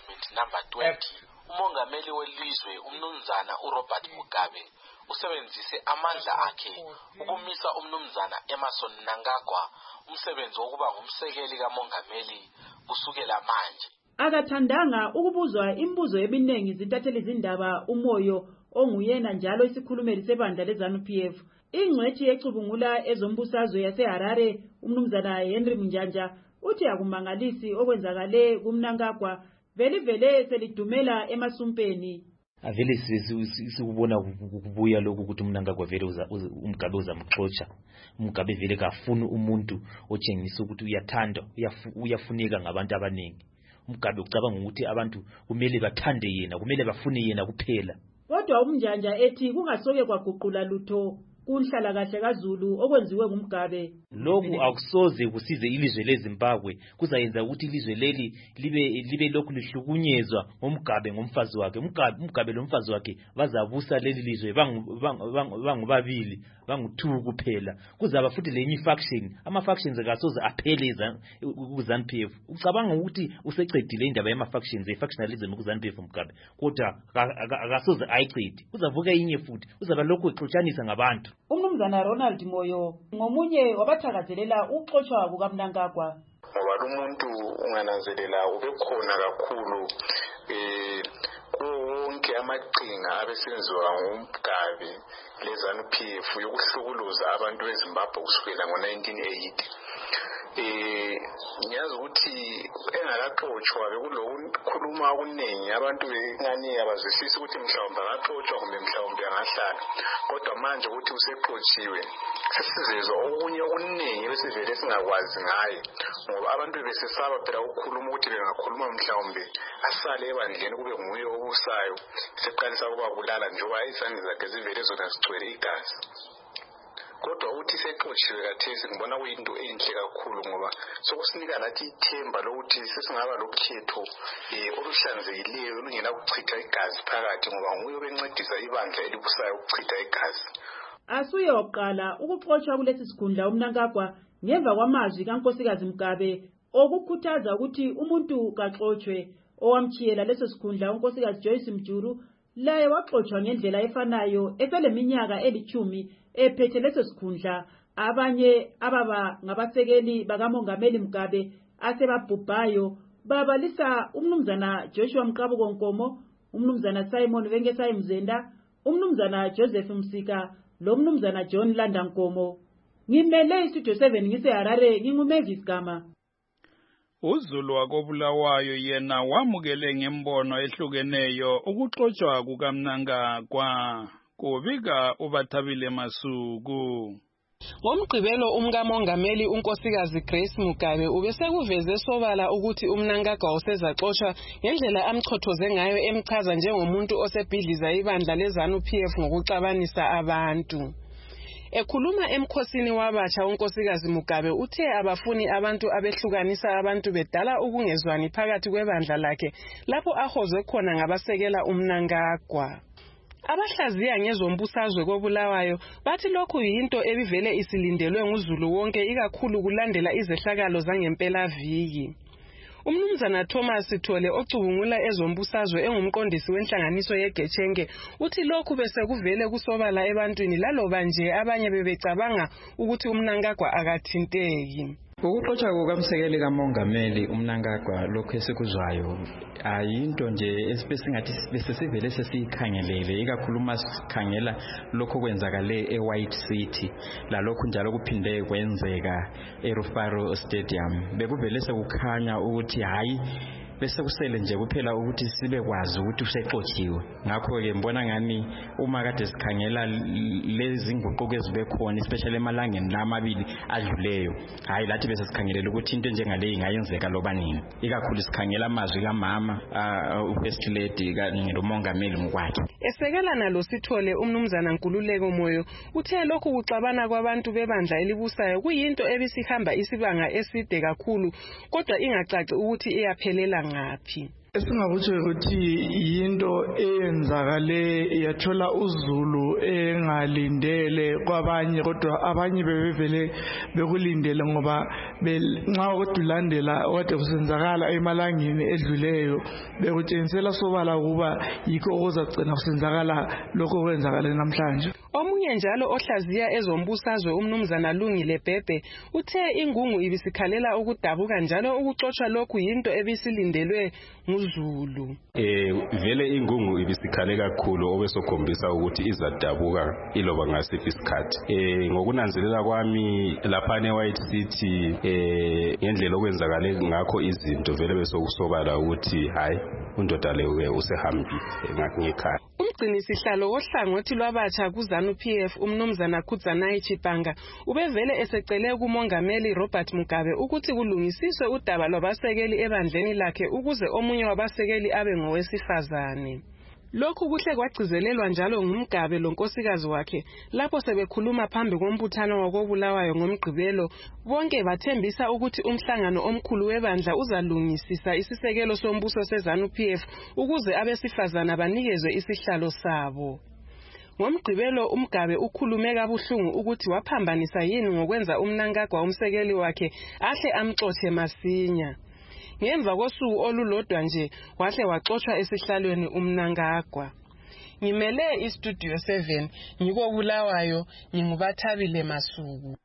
Y: Umongameli welizwe umnumzana uRobert Mugabe usebenzise amandla akhe ukumisa umnumzana Emmerson Mnangagwa umsebenzi wokuba ngumsekeli kamongameli kusukela manje.
X: Akathandanga ukubuzwa imibuzo eminingi izintatheli izindaba umoyo onguyena njalo isikhulumeli sebandla leZANU P F. Ingcwethi yecubungula ezombusazwe yaseHarare umnumzana Henry Munjanja uthi akumangalisi okwenzakale kuMnangagwa vele vele selidumela emasumpeni.
Z: Avele sikubona kubuya lokho ukuthi uMnangagwa vele uMugabe uzamxotsha. uMugabe vele kafuna umuntu otshengisa ukuthi uyathanda uyafuneka ngabantu abaningi. uMugabe ucabanga ukuthi abantu kumele bathande yena, kumele bafune yena kuphela.
X: Kodwa uMnjanja ethi kungasoke kwaguqula lutho kunhlala kahle kaZulu okwenziwe nguMugabe.
Z: Lokhu akusoze kusize ilizwe leZimbabwe, kuzayenza ukuthi ilizwe leli libe libe lokhu lihlukunyezwa ngoMugabe ngomfazi wakhe. uMugabe lomfazi wakhe bazabusa leli lizwe bangubabili bangu-two kuphela. Kuzaba futhi lenye faction, ama factions akasoze aphele kuZANU P F. Ucabanga ukuthi usecedile indaba yama factions efactionalism kuZANU P F uMugabe, kodwa akasoze ayicede. Kuzavuka inye futhi, uzaba lokhu exotshanisa ngabantu.
X: Umnumzana Ronald Moyo ngomunye wabathakazelela ukuxotshwa kukaMnangagwa.
Y: Ngoba umuntu ungananzelela ube khona kakhulu eh konke amaqhinga abesenziwa nguMugabe leZANU P F yokuhlukuluza abantu beZimbabwe kusukela ngo nineteen eighty. eh ngiyazi ukuthi engakaxotshwa bekulokukhuluma okuningi abantu bengani abazwisisi ukuthi mhlawumbe akaxotshwa kumbe mhlawumbe angahlala kodwa manje ukuthi usexotshiwe sesizezwa okunye okuningi besivele singakwazi ngaye ngoba abantu besesaba phela ukukhuluma ukuthi bengakhuluma mhlawumbe asale ebandleni kube nguye obusayo seqalisa ukuba bulala njengoba izandla zakhe zivele zona zigcwele igazi kodwa uthi sexotshiwe kathesi ngibona kuyinto enhle kakhulu ngoba sokusinika lathi ithemba lokuthi sesingaba lokhetho eh oluhlanzekileyo olungena kuchitha igazi phakathi ngoba nguye obencedisa ibandla elibusayo ukuchitha igazi.
X: Asuye oqala ukuxoshwa kulesi sikhundla uMnangagwa ngemva kwamazwi kaNkosikazi Mugabe okukhuthaza ukuthi umuntu kaxoshwe owamchiyela leso sikhundla uNkosikazi Joyce Mjuru laye waxoshwa ngendlela efanayo eseleminyaka elichumi ephethe leso sikhundla. Abanye ababa ngabasekeli bakaMongameli Mugabe asebabhubhayo babalisa umnumzana Joshua Mqabuko Nkomo, umnumzana Simon Wengesayi Mzenda, umnumzana Joseph Msika lo mnumzana John Landa Nkomo. Ngimele iStudio seven ngise Harare nginguMavis Gama.
V: uZulu wakobulawayo yena wamukele ngembono ehlukeneyo ukuxoshwa kukaMnangagwa kubika uBathabile Masuku.
L: Ngomgqibelo umkamongameli unkosikazi Grace Mugabe ubesekuveze sobala ukuthi uMnangagwa usezaxoshwa ngendlela amchothoze ngayo emchaza njengomuntu osebhidliza ibandla leZANU P F ngokuxabanisa abantu. Ekhuluma emkhosini wabatsha unkosikazi Mugabe uthe abafuni abantu abehlukanisa abantu bedala ukungezwani phakathi kwebandla lakhe lapho ahozwe khona ngabasekela uMnangagwa. Abahlaziya ngezombusazwe kobulawayo bathi lokhu yinto ebivele isilindelwe nguZulu wonke ikakhulu kulandela izehlakalo zangempela viki. Umnumzana Thomas Sithole ocubungula ezombusazwe engumqondisi wenhlanganiso yeGetshenge uthi lokhu bese kuvele kusobala ebantwini laloba nje abanye bebecabanga ukuthi uMnangagwa akathinteki.
D: Ukuxotsha kukamsekeli kamongameli uMnangagwa lokho esikuzwayo ayinto nje esibesingathi bese sivele sesiyikhangelele ikakhulu masikhangela lokho kwenzakale eWhite City la lokho njalo kuphinde kwenzeka eRufaro Stadium bekuvele sekukhanya ukuthi hayi bese kusele nje kuphela ukuthi sibe kwazi ukuthi usexotshiwe. Ngakho ke mbona ngani uma kade sikhangela lezi nguquko ezibe khona especially emalangeni lamabili adluleyo hayi lathi bese sikhangelela ukuthi into njengale ingayenzeka loba nini ikakhulu sikhangela amazwi kaMama uFirst Lady kanye nomongameli ngokwakhe.
L: Esekela nalo Sithole umnumzana Nkululeko Moyo uthe lokhu kuxabana kwabantu bebandla elibusayo kuyinto ebisihamba isibanga eside kakhulu kodwa ingacaci ukuthi iyaphelela ngaphi.
E: Esingakutsho ukuthi yinto eyenzakale yathola uZulu engalindele kwabanye kodwa abanye bebevele bekulindele ngoba nxa ukulandela kade kusenzakala emalangeni edluleyo bekutshengisela sobala ukuba yikho okuzagcina kusenzakala lokho kwenzakala namhlanje.
L: Omunye njalo ohlaziya ezombusazwe umnumzana Lungile Bhebhe uthe ingungu ibisikhalela ukudabuka njalo ukuxoshwa lokhu yinto ebisilindelwe nguZulu.
F: Eh vele ingungu ibisikhale kakhulu obesokhombisa ukuthi izadabuka iloba ngasiphi isikhathi. Eh ngokunanzelela kwami lapha eWhite City eh ngendlela okwenzakale ngakho izinto vele besokusobala ukuthi hayi undoda leyo usehambile ngekhaya.
L: Umgcini sihlalo ohlangothi lwabatsha kuZANU P F umnumzana Khudzanayi Chipanga ubevele esecele kumongameli Robert Mugabe ukuthi kulungisiswe udaba lwabasekeli ebandleni lakhe ukuze omunye wabasekeli abe ngowesifazane. Lokhu kuhle kwagcizelelwa njalo ngumgabe lonkosikazi wakhe lapho sebekhuluma phambi kombuthano wakobulawayo ngomgqibelo bonke bathembisa ukuthi umhlangano omkhulu webandla uzalungisisa isisekelo sombuso seZANU P F ukuze abesifazana banikezwe isihlalo sabo. Ngomgqibelo umgabe ukhulume kabuhlungu ukuthi waphambanisa yini ngokwenza uMnangagwa umsekeli wakhe ahle amxotshe masinya. Ngemva kosuku olulodwa nje wahle waxoshwa esihlalweni uMnangagwa. Ngimele iStudio seven ngikobulawayo nginguBathabile Masuku.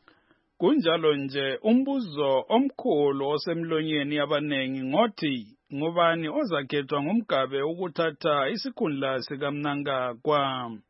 V: Kunjalo nje umbuzo omkhulu osemlonyeni yabanengi ngothi ngubani ozakhethwa ngumgabe ukuthatha isikhundla sikaMnangagwa.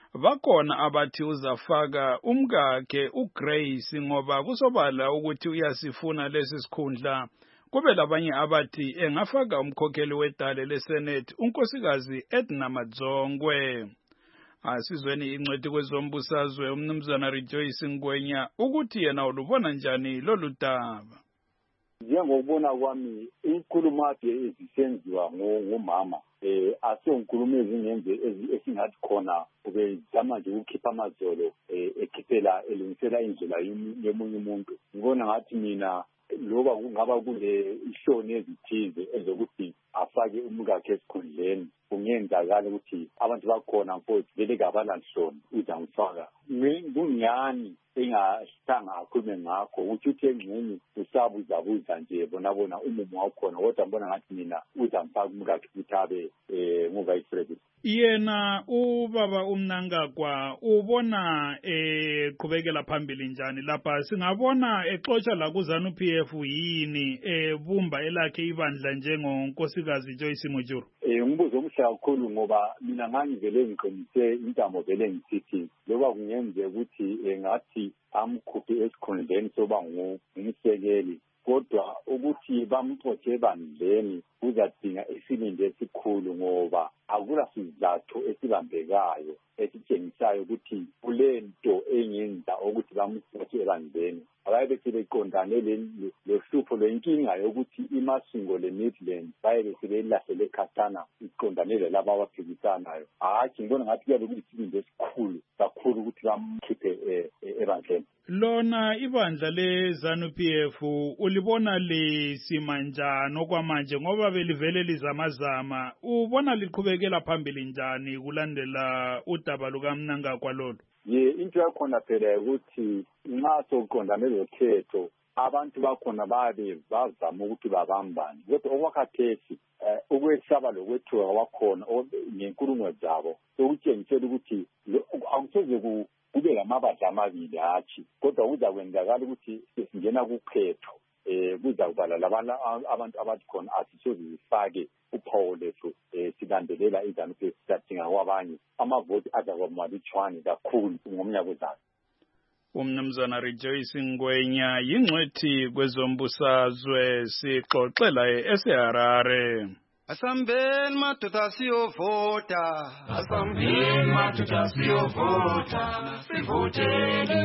V: bakhona abathi uzafaka umkakhe uGrace ngoba kusobala ukuthi uyasifuna lesi sikhundla. Kube labanye abathi engafaka umkhokheli wedale leSenate unkosikazi Edna Madzongwe. Asizweni ingcwethi kwezombusazwe umnumzana Rejoice Ngwenya ukuthi yena ulubona njani lolu daba.
G: Njengokubona kwami inkulumo ade ezisenziwa ngomama eh asonkulumo ezingenze esingathi khona ubezama nje ukukhipha amazolo ekhiphela elungisela indlela yomunye umuntu. Ngibona ngathi mina loba kungaba kule ihloni ezithize ezokuthi afake umkakhe esikhundleni kungenzakala ukuthi abantu bakhona mfowethu vele kabalanhloni uzamfaka ngingani engahlanga akhulume ngakho ukuthi uthi engxenye usabuzabuza nje bona bona umumo wakhona kodwa mbona ngathi mina uzamfaka umkakhe ukuthi abe nguvice president.
V: Yena ubaba uMnangagwa ubona eqhubekela phambili njani lapha singabona exotsha la kuZANU P F yini ebumba elakhe ibandla njengonkosikazi Joyce Mujuru.
G: Eh umbuzo omhle kakhulu ngoba mina ngangivele ngiqinise intamo vele ngisithi loba kungenzeka ukuthi engathi amkhuphe esikhundleni soba ngumsekeli kodwa ukuthi bamxotshe ebandleni kuzadinga isilinde esikhulu ngoba akula sizathu esibambekayo esitshengisayo ukuthi kulento engenza ukuthi bamxotshe ebandleni. Abaye bethi beqondane lohlupho lwenkinga yokuthi imasingo le-Midland baye bethi belahlele ekhatana iqondane laba abaphikisanayo. Hayi ngibona ngathi kuyabe kuyisilinde esikhulu kakhulu ukuthi bamkhiphe ebandleni.
V: Lona ibandla leZANU P F ulibona lisima njani okwamanje ngoba belivele lizamazama ubona liqhubekela phambili njani kulandela udaba lukaMnangagwa lolu?
G: Ye into yakhona phela ukuthi nxa soqondane lokhetho abantu bakhona babe bazama ukuthi babambane kodwa okwakhathesi ukwesaba lokwethuka kwakhona ngenkulumo zabo sokutshengisela ukuthi akusoze kube lamabandla amabili hatshi kodwa kuzakwenzakala ukuthi singena kukhetho eh kuza kubala labana abantu abathi khona asisoze sifake uphawu lethu silandelela iZANU P F sidinga kwabanye amavoti azakuba malutshwane kakhulu ngomnyaka ozayo.
V: Umnumzana Rejoice Ngwenya yingcwethi kwezombusazwe sixoxela eSeharare.
H: Asambeni madoda siyovota, asambeni madoda siyovota, sivotele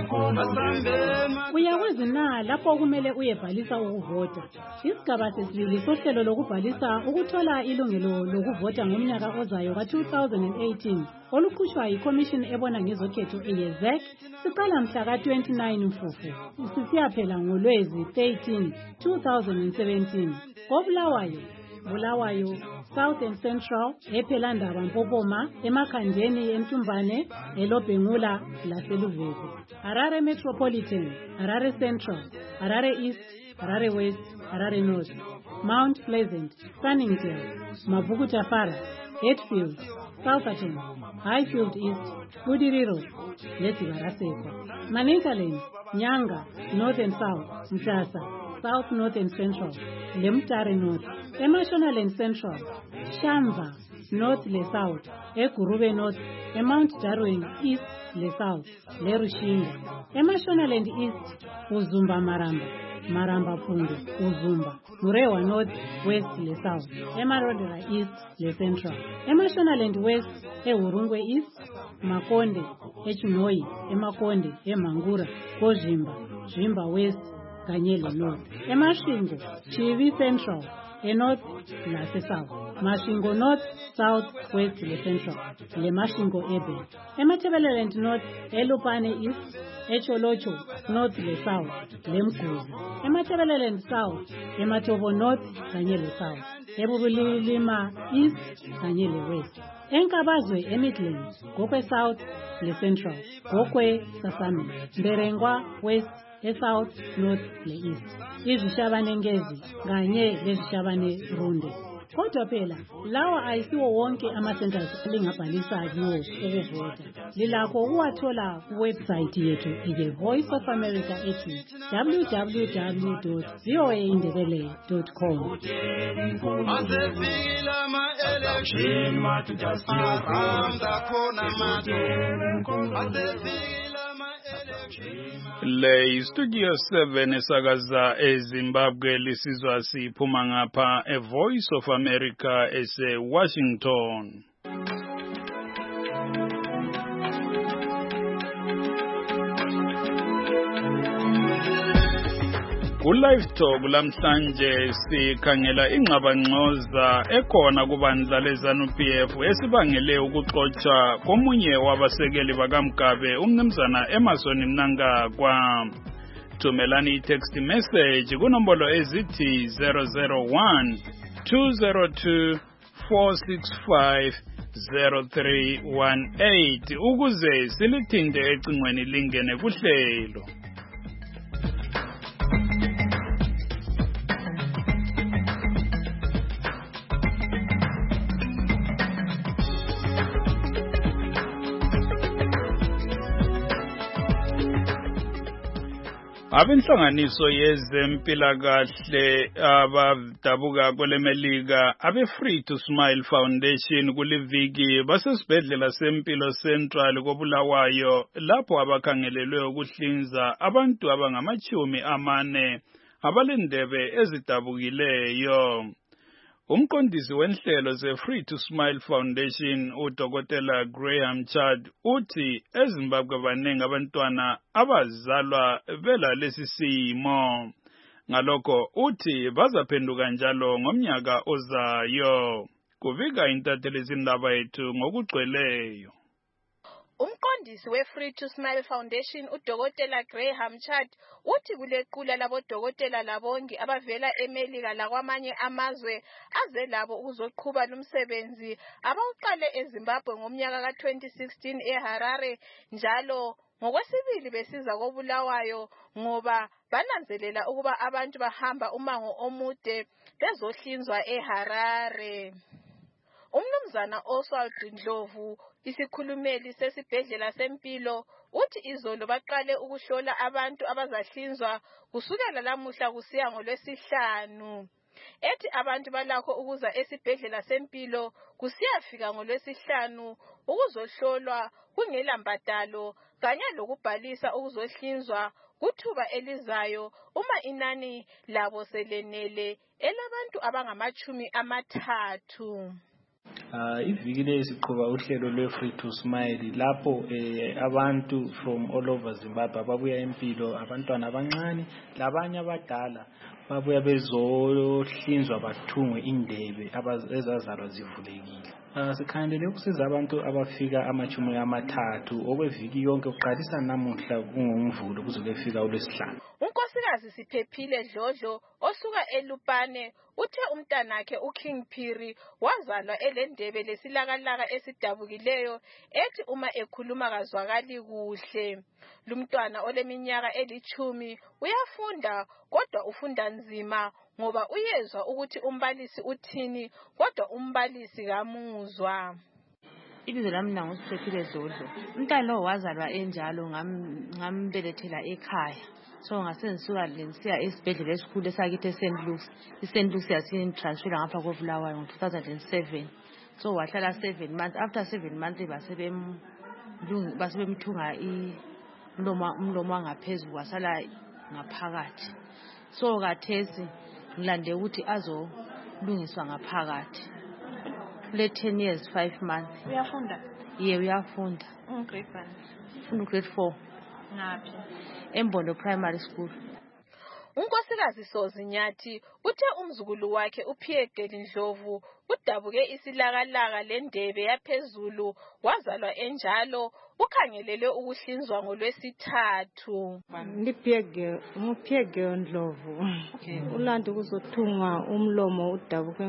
H: inkomo.
X: Uyakwazi na lapho kumele uyebhalisa ukuvota. Isigaba sesibili sohlelo lokubhalisa ukuthola ilungelo lokuvota ngomnyaka ozayo ka two thousand eighteen olukhutshwa yiCommission ebona ngezokhetho eYezek siqala mhla ka twenty-nine Mfufu sisiyaphela ngoLwezi thirteen two thousand seventeen. Kobulawayo Bulawayo, South and Central, ePhelandaba Mpopoma, eMakhandeni eMtumbane, eLobhengula laseLuvezi. Harare Metropolitan, Harare Central, Harare East, Harare West, Harare North, Mount Pleasant, Sunningdale, Mabukuta Fara, Hatfield, Southampton, Highfield East, Budiriro, Lesibaraseko. Manicaland, Nyanga, North and South, Mtasa, South North and Central, Lemtare North, Emashonaland Central, Shamva, North le South, Ekurube North, Mount Darwin East le South, Lerushinga, Emashonaland East, Uzumba Maramba, Maramba Pundu, Uzumba, Murewa North, West le South, Emarodera East le Central, Emashonaland West, Eurungwe East, Makonde, Echnoi, Emakonde, Emangura, Kozimba, Jimba West, Kanyele North, Emashingo, Chivi Central, e North nase South, Mashingo North, South, West le Central, le Mashingo Ebe, Emathebeleland North, Elupane East, Echolocho North le South, le Mguzi, Emathebeleland South, Ematobo North, kanye le South, Ebubulilima East, kanye le West, Enkabazwe eMidland, Gokwe South le Central, Gokwe Sasami, Mberengwa West, e-South, North le East. Izishabane Ngezi kanye lezishabane Runde. Kodwa phela lawa ayisiwo wonke ama-centers lingabhalisa kiwo ukuvota. Lilakho ukuwathola kuwebsite yethu The Voice of America ethi w w w dot v o a indebele dot com.
V: Le Studio seven esakaza eZimbabwe lisizwa siphuma ngapha A Voice of America ese Washington. Ku-Live Talk lamhlanje sikhangela ingxabangxoza ekhona kubandla leZANU-P F esibangele ukuxotsha komunye wabasekeli bakaMgabe umnumzana Emerson Mnangagwa. Thumelani i-text message kunombolo ezithi zero zero one two zero two four six five zero three one eight ukuze silithinte ecingweni lingene kuhlelo. Abenhlanganiso yezempilakahle abadabuka kwelemelika abe Free to Smile Foundation kuliviki basesibhedlela sempilo Central koBulawayo lapho abakhangelelwe ukuhlinza abantu abangamachumi amane abalendebe ezidabukileyo. Umqondisi wenhlelo ze-Free to Smile Foundation uDokotela Graham Chad uthi eZimbabwe baningi abantwana abazalwa bela lesi simo. Ngalokho uthi bazaphenduka njalo ngomnyaka ozayo. Kuvika intatheli izindaba yethu ngokugcweleyo.
I: Umqondisi we-Free to Smile Foundation uDokotela Graham Chad uthi kulequla labodokotela labongi abavela eMelika lakwamanye amazwe aze labo ukuzoqhuba lumsebenzi abawuqale eZimbabwe ngomnyaka ka twenty sixteen eHarare njalo ngokwesibili besiza koBulawayo ngoba bananzelela ukuba abantu bahamba umango omude bezohlinzwa eHarare. Umnumzana Oswald Ndlovu isikhulumeli sesibhedlela sempilo uthi izolo baqale ukuhlola abantu abazahlinzwa kusukela lamuhla kusiya ngolwesihlanu. Ethi abantu balakho ukuza esibhedlela sempilo kusiyafika ngolwesihlanu ukuzohlolwa kungela mbadalo kanye lokubhalisa ukuzohlinzwa kuthuba elizayo uma inani labo selenele elabantu abangamachumi amathathu.
J: Uh, iviki le siqhuba uhlelo lwe-Free to Smile lapho eh, abantu from all over Zimbabwe babuya empilo, abantwana abancane labanye abadala babuya bezohlinzwa bathungwe indebe ezazalwa zivulekile. Uh, sikhangelele ukusiza abantu abafika amachumi amathathu okweviki yonke uqalisa namuhla kungomvulo kuze kufika uLwesihlanu.
I: Unkosikazi Siphephile Dlodlo osuka eLupane uthe umntanakhe uKing Phiri wazalwa elendebe lesilakalaka esidabukileyo ethi uma ekhuluma kazwakali kuhle. Lumntwana oleminyaka elichumi uyafunda kodwa ufunda nzima ngoba uyezwa ukuthi umbalisi uthini kodwa umbalisi kamuzwa.
K: Ibizo lami nanguSiphephile Dlodlo. Umntwana lo wazalwa enjalo ngambelethela ekhaya. So ngasengisuka ngisiya esibhedlela esikhulu esakithi eSaint Luke's. iSaint Luke's yasintransfera ngapha koBulawayo ngo two thousand seven. So wahlala seven months. After seven months basebem basebemthunga umlomo umlomo wangaphezulu wasala ngaphakathi. So kathesi ngilande ukuthi azolungiswa ngaphakathi. Le ten years five months.
I: Uyafunda?
K: Yeah, uyafunda.
I: Grade one.
K: Ufunda grade four.
I: Ngaphi?
K: Embondo Primary School.
I: Unkosikazi Sozinyathi uthe umzukulu wakhe uPhiedeli Ndlovu udabuke isilakalaka lendebe yaphezulu wazalwa enjalo ukhangelele ukuhlinzwa ngolwesithathu.
M: Ndiphege uPhiedeli Ndlovu. Ulanda ukuzothungwa umlomo udabuke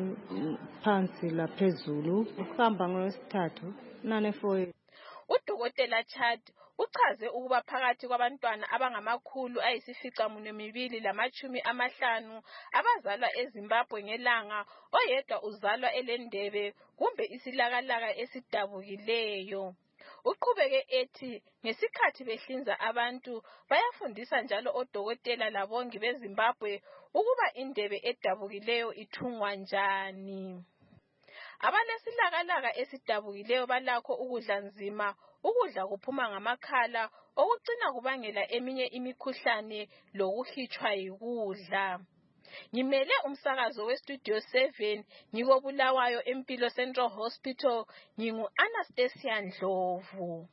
M: phansi laphezulu ukuhamba ngolwesithathu nane four.
I: UDokotela Chad uchaze ukuba phakathi kwabantwana abangamakhulu ayisificamunwembili lamachumi amahlanu abazalwa eZimbabwe ngelanga oyedwa uzalwa elendebe kumbe isilakalaka esidabukileyo. Uqhubeke ethi ngesikhathi behlinza abantu bayafundisa njalo odokotela labongi beZimbabwe ukuba indebe edabukileyo ithungwa njani. Abalesilakalaka esidabukileyo balakho ukudla nzima, ukudla kuphuma ngamakhala, okucina kubangela eminye imikhuhlane lokuhitshwa yikudla. Ngimele umsakazo weStudio seven ngikobulawayo eMpilo Central Hospital, ngingu Anastasia Ndlovu.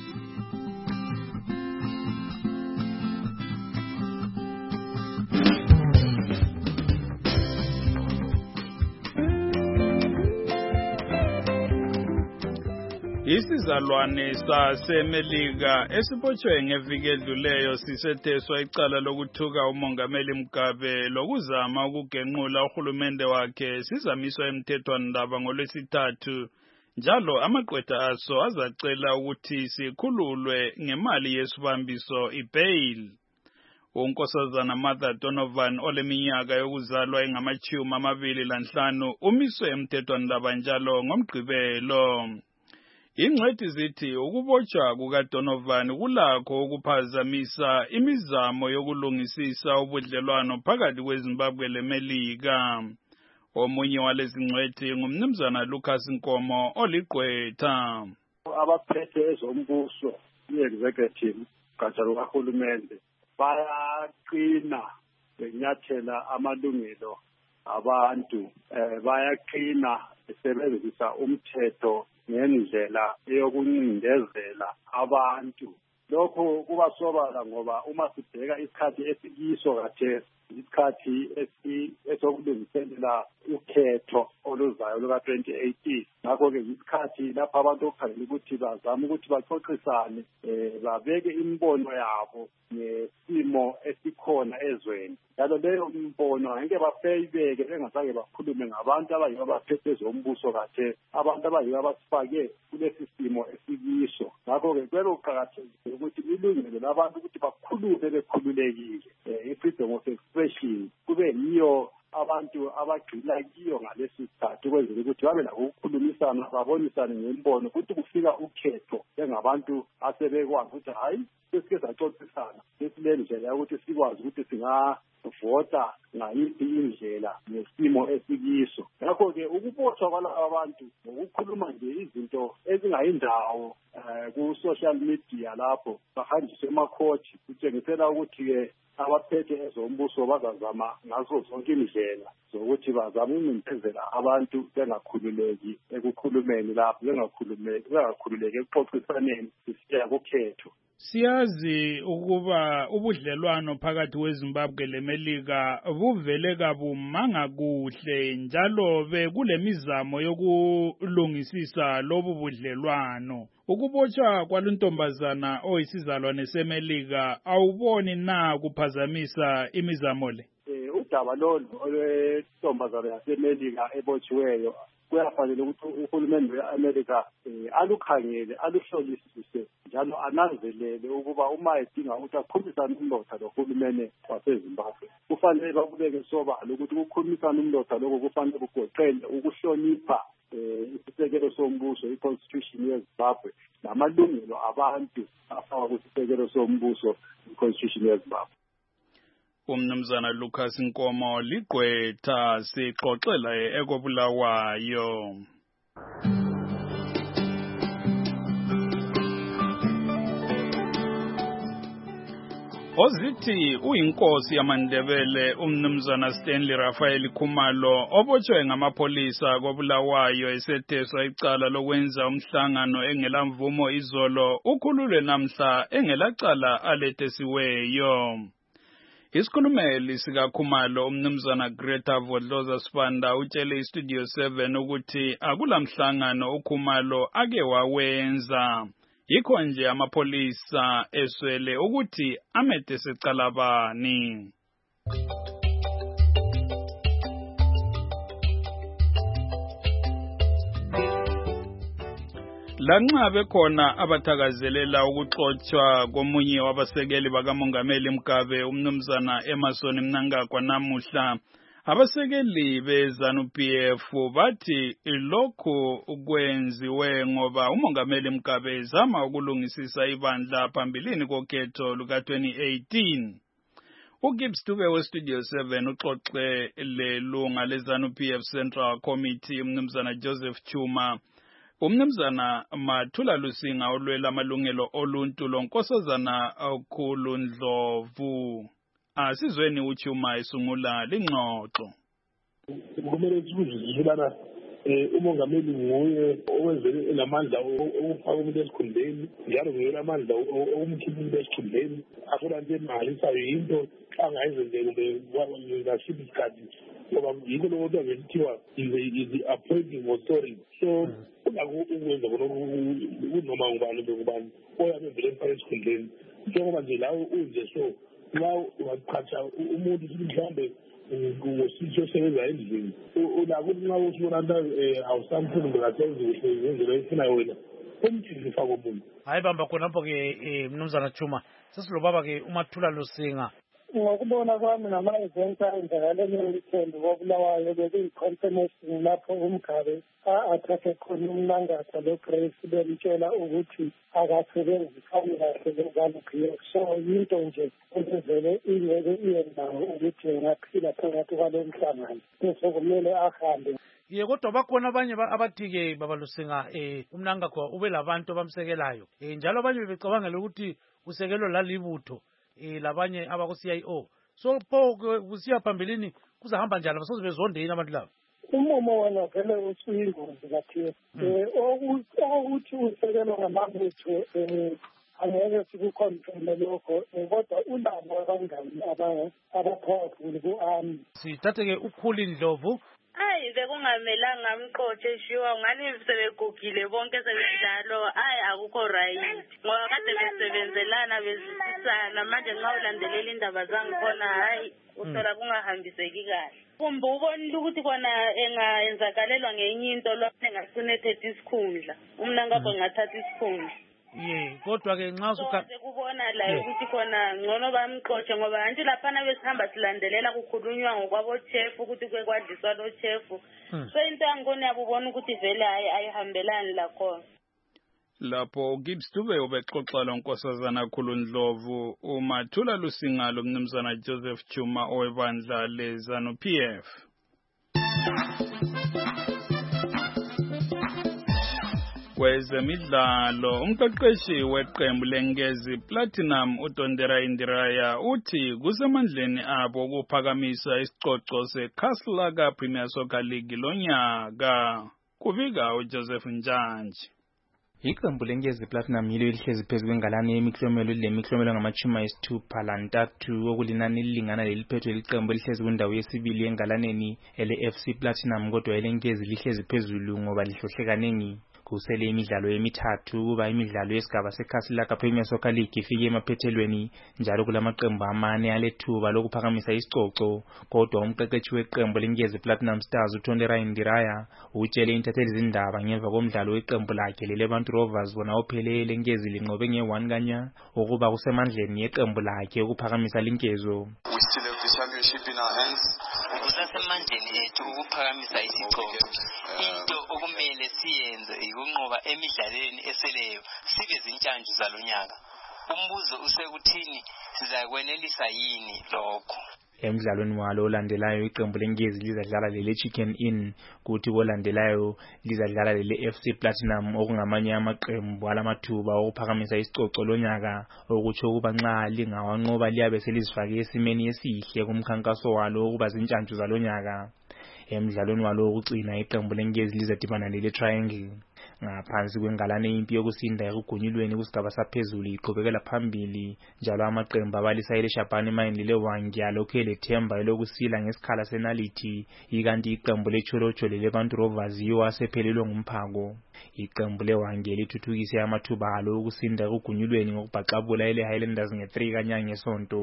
V: Isizalwane saseMelika esibotshwe ngeviki edluleyo sisetheswa icala lokuthuka umongameli Mugabe lokuzama ukugenqula uhulumende wakhe sizamiswa emthethwandaba ngolwesithathu, njalo amaqwetha aso azacela ukuthi sikhululwe ngemali yesibambiso ibail. Unkosazana Martha Donovan oleminyaka yokuzalwa engamachumi amabili lanhlanu umiswe emthethwandaba njalo ngomgqibelo. Ingcwethi zithi ukubotshwa kukaDonovan kulakho ukuphazamisa imizamo yokulungisisa ubudlelwano phakathi kweZimbabwe leMelika. Omunye walezi ngcwethi ngumnumzana Lucas Nkomo oligqwetha.
G: Abaphethe ezombuso i-executive gatsha lukahulumende bayaqina benyathela amalungelo abantu, bayaqina besebenzisa umthetho ngendlela yokuncindezela abantu. Lokho kubasobala ngoba uma sibheka isikhathi esikiso khathesi, isikhathi esokulungiselela ukhetho oluzayo luka twenty eighteen. Ngakho-ke isikhathi lapho abantu okukhangela ukuthi bazame ukuthi baxoxisane, babeke imibono yabo ngesimo esikhona ezweni. Njalo leyo mibono ngeke bafeyibeke bengasake bakhulume ngabantu abayibo abaphethe ezombuso khathesi, abantu abayibo abasifake kulesi simo esikiso. Ngakho-ke kwebe kuqakathekile ukuthi ilungelo labantu ukuthi bakhulume bekhululekile, i-freedom of expression kube yiyo abantu abagxila kiyo ngalesi sikhathi ukwenzela ukuthi babe lakho ukukhulumisana, babonisane ngembono ukuthi kufika ukhetho bengabantu asebekwazi ukuthi hayi sesike saxoxisana sesilele ndlela yokuthi sikwazi ukuthi singavota ngayiphi indlela nesimo esikiso. Ngakho-ke ukubotshwa kwalaba abantu ngokukhuluma nje izinto ezingayindawo ku-social media lapho bahanjiswe emakhoti kutshengisela ukuthi-ke abaphethe ezombuso bazazama ngazo zonke indlela zokuthi bazame ukuncintisela abantu bengakhululeki ekukhulumeni lapho, bengakhululeki ekuxoxisaneni sisiya kukhetho.
V: Siyazi ukuba ubudlelwano phakathi kweZimbabwe leMelika buvele kabumanga kuhle, njalo bekulemizamo yokulungisisa lobu budlelwano. Ukubotshwa kwaluntombazana oyisizalwane seMelika awuboni na kuphazamisa imizamo le?
G: Eh udaba lolu olwentombazana yaseMelika ebotshiweyo kuyafanele ukuthi uhulumende we-America alukhangele, aluhlolisise njalo ananzelele ukuba uma edinga ukuthi akhulumisane umlotha lohulumene waseZimbabwe, kufanele babuleke sobala ukuthi ukukhulumisana umlotha lokho kufanele kugoqele ukuhlonipha isisekelo sombuso, i-constitution yeZimbabwe, namalungelo abantu afakwa kusisekelo sombuso, i-constitution yeZimbabwe.
V: Umnumzana Lucas Nkomo ligqwetha sixoxela ekobulawayo. Ozithi uyinkosi yamaNdebele umnumzana Stanley Raphael Khumalo obotshwe ngamapolisa kobulawayo esetheswa icala lokwenza umhlangano engelamvumo izolo ukhululwe namhla engelacala alethesiweyo. Isikhulumeli sikaKhumalo umnumzana Greta Vodloza Sibanda utshele iStudio seven ukuthi akulamhlangano uKhumalo ake wawenza. Yikho nje amapolisa eswele ukuthi amete secala bani. lanxa bekhona abathakazelela ukuxotshwa komunye wabasekeli bakamongameli Mugabe umnumzana Emmerson Mnangagwa namuhla, abasekeli beZANU-P F bathi lokhu kwenziwe ngoba umongameli Mugabe ezama ukulungisisa ibandla phambilini kokhetho luka twenty eighteen. uGibbs Dube weStudio seven uxoxe lelunga leZANU-P F Central Committee umnumzana Joseph Chuma, umnumzana Mathula Lusinga olwela amalungelo oluntu lonkosazana Khulu Ndlovu. Asizweni uChuma esungula lingxoxo.
A: Kumele sikuzizwe lana umongameli nguye owenze lamandla okufaka umuntu esikhundleni, njalo nguye lamandla okumkhipha umuntu esikhundleni. Akhona nje imali sayo into angayizenzela kumbe ngasiphi isikhathi, ngoba yiko lokho kuthiwa is the appointing authority. So unako ukwenza kunoma ngubani ngubani oyabenzela emfaka esikhundleni, njengoba nje lawo unje so nxa ungaqhatsha umuntu mhlawumbe ngositho osebenza endlini ulako ukuthi nxa usibona nto awusamfuni ngasenzi kuhle ngendlela efunayo wena umthini ufaka umuntu.
T: Hayi bamba khonapho-ke mnumzana Chuma, sesilobaba-ke uMathula Lusinga.
N: Ngokubona kwami nama-events ayenzakale weekend kobulawayo bekuyi-confirmation lapho uMgabe a-athathe khona uMnangagwa lo-Grace bemtshela ukuthi akasebenzisani kahle leZANU-P F. So yinto nje ezivele ingeke iyendawo ukuthi engaphila phakathi kwalo mhlangano, bese kumele ahambe.
T: Ye kodwa bakhona abanye abathi-ke baba Lusinga um uMnangagwa ube labantu abamsekelayo, um njalo abanye bebecabangela ukuthi usekelo lalibutho eh labanye abaku-C I O. So pho kusiya phambilini kuzahamba njalo basoze bezondeni abantu laba.
N: Umumo wona vele usuyingozi kakhulu. Eh ukuthi usekelo ngamabutho eh angeke sikucontrole lokho, kodwa ulabo abangani aba abapowerful ku-army.
T: Sithathe-ke uKhulu Ndlovu.
K: Hayi bekungamelanga amqotshe shiwa ngani sebegugile bonke sebejalo. Hayi akukho right ngoba kade besebenzelana bezisana, manje nxa ulandelela indaba zangikhona hayi uthola kungahambiseki kahle. Kumbe ubonile ukuthi kona engayenzakalelwa ngenye into lokho engasunethethe isikhundla, uMnangagwa engathatha isikhundla.
T: Ye kodwa ke nxa usuka
K: kubona la ukuthi khona ngcono bamqotshe ngoba nje laphana besihamba silandelela kukhulunywa ngokwabo chef ukuthi kwekwadliswa lo chef. So into yangona yabubona ukuthi vele hayi ayihambelani la khona.
V: Lapho uGibbs Dube ubexoxa lonkosazana Khulu Ndlovu, uMathula Lusinga lomnumzana Joseph Chuma owebandla leZANU-P F. Kwezemidlalo, umqeqeshi weqembu leNgezi Platinum uDondera Indiraya uthi kusemandleni abo ukuphakamisa isicoco seKhaslaga Premier Soccer League lonyaka. Kuvika uJoseph Njanji.
O: Iqembu leNgezi Platinum yilo elihlezi phezu kwengalane yemiklomelo lemiklomelo ngamachumi ayisithupha lantathu okulinani elilingana leliphethwe liqembu elihlezi kwindawo yesibili engalaneni ele-F C Platinum, kodwa eleNgezi lihlezi phezulu ngoba lihlohle kanengi. Kusele imidlalo emithathu kuba imidlalo yesigaba seKhaslaga Premier Soccer League ifike emaphethelweni, njalo kulamaqembu amane alethuba lokuphakamisa isicoco, kodwa umqeqeshi weqembu leNgezi Platinum Stars uDondera Indiraya utshele intatheli zindaba ngemva komdlalo weqembu lakhe leLebantu Rovers bona ophelele leNgezi linqobe nge one kanya ukuba kusemandleni yeqembu lakhe ukuphakamisa linkezo.
P: We still have the championship in our hands.
Q: Kusasemandleni ethu ukuphakamisa isicoco. Into okumele siyenze ikunqoba emidlalweni eseleyo sibe zintshantshu zalonyaka. Umbuzo usekuthini sizakwenelisa yini lokho.
O: Emidlalweni walo olandelayo iqembu leNgezi lizadlala lele Chicken Inn, kuthi olandelayo lizadlala lele F C Platinum okungamanye amaqembu alamathuba okuphakamisa isicoco lonyaka, okutsho ukuba nxa lingawanqoba liyabe selizifake esimeni esihle kumkhankaso walo ukuba zintshantshu zalonyaka. Emidlalweni walo wokucina iqembu leNgezi lizadibana lele Triangle. Ngaphansi kwengalane impi yokusinda ekugunyulweni kusigaba saphezulu iqhubekela phambili, njalo amaqembu abalisa ile Shabane Mine lile Wangya lokhu elethemba elokusila ngesikhala senalithi, ikanti iqembu leCholocho leLebantu Rovers yiwo asephelelwe ngumphako. Iqembu leWangya lithuthukise amathuba alo okusinda ekugunyulweni ngokubhaxabula ele Highlanders nge three kanyanga ngesonto.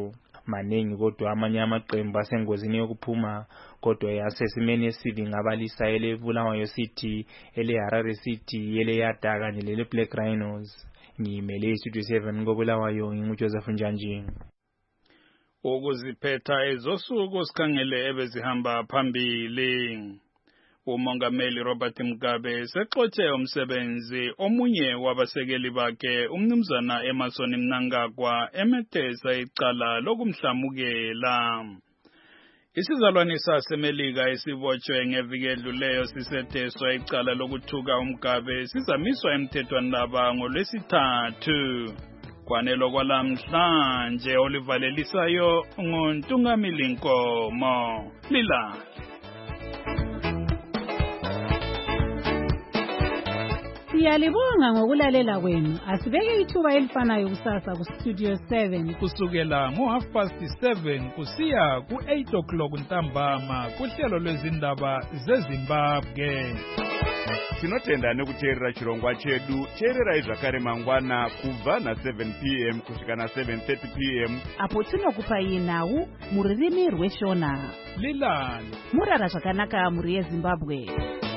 O: maningi kodwa amanye amaqembu asengozini yokuphuma kodwa yasesimeni esibi ngabalisa ele Bulawayo City, ele Harare City, ele Yada kanye lele Black Rhinos. Ngimele Studio seven koBulawayo nginguJoseph Njanji.
V: Ukuziphetha ezosuku sikhangele ebezihamba phambili. Umongameli Robert Mugabe sexotshe umsebenzi omunye wabasekeli bakhe umnumzana Emmerson Mnangagwa emethesa icala lokumhlamukela. Isizalwane saseMelika esibotshwe ngeviki edluleyo sisetheswa icala lokuthuka uMugabe sizamiswa emthethweni laba ngolwesithathu. Kwanelo kwalamhlanje olivalelisayo nguNtungamili Nkomo. Lila
B: Siyalibonga ngokulalela kwenu. Asibeke ithuba elifanayo kusasa ku Studio seven
V: kusukela ngo half past seven kusiya ku eight o'clock ntambama kuhlelo lwezindaba zeZimbabwe.
C: Tinotenda nekuteerera chirongwa chedu. Teererai zvakare mangwana kubva na seven p m kusvika na seven thirty p m
B: apo tinokupai nhau mururimi rweshona.
V: Lilani
B: Murara zvakanaka muri yeZimbabwe.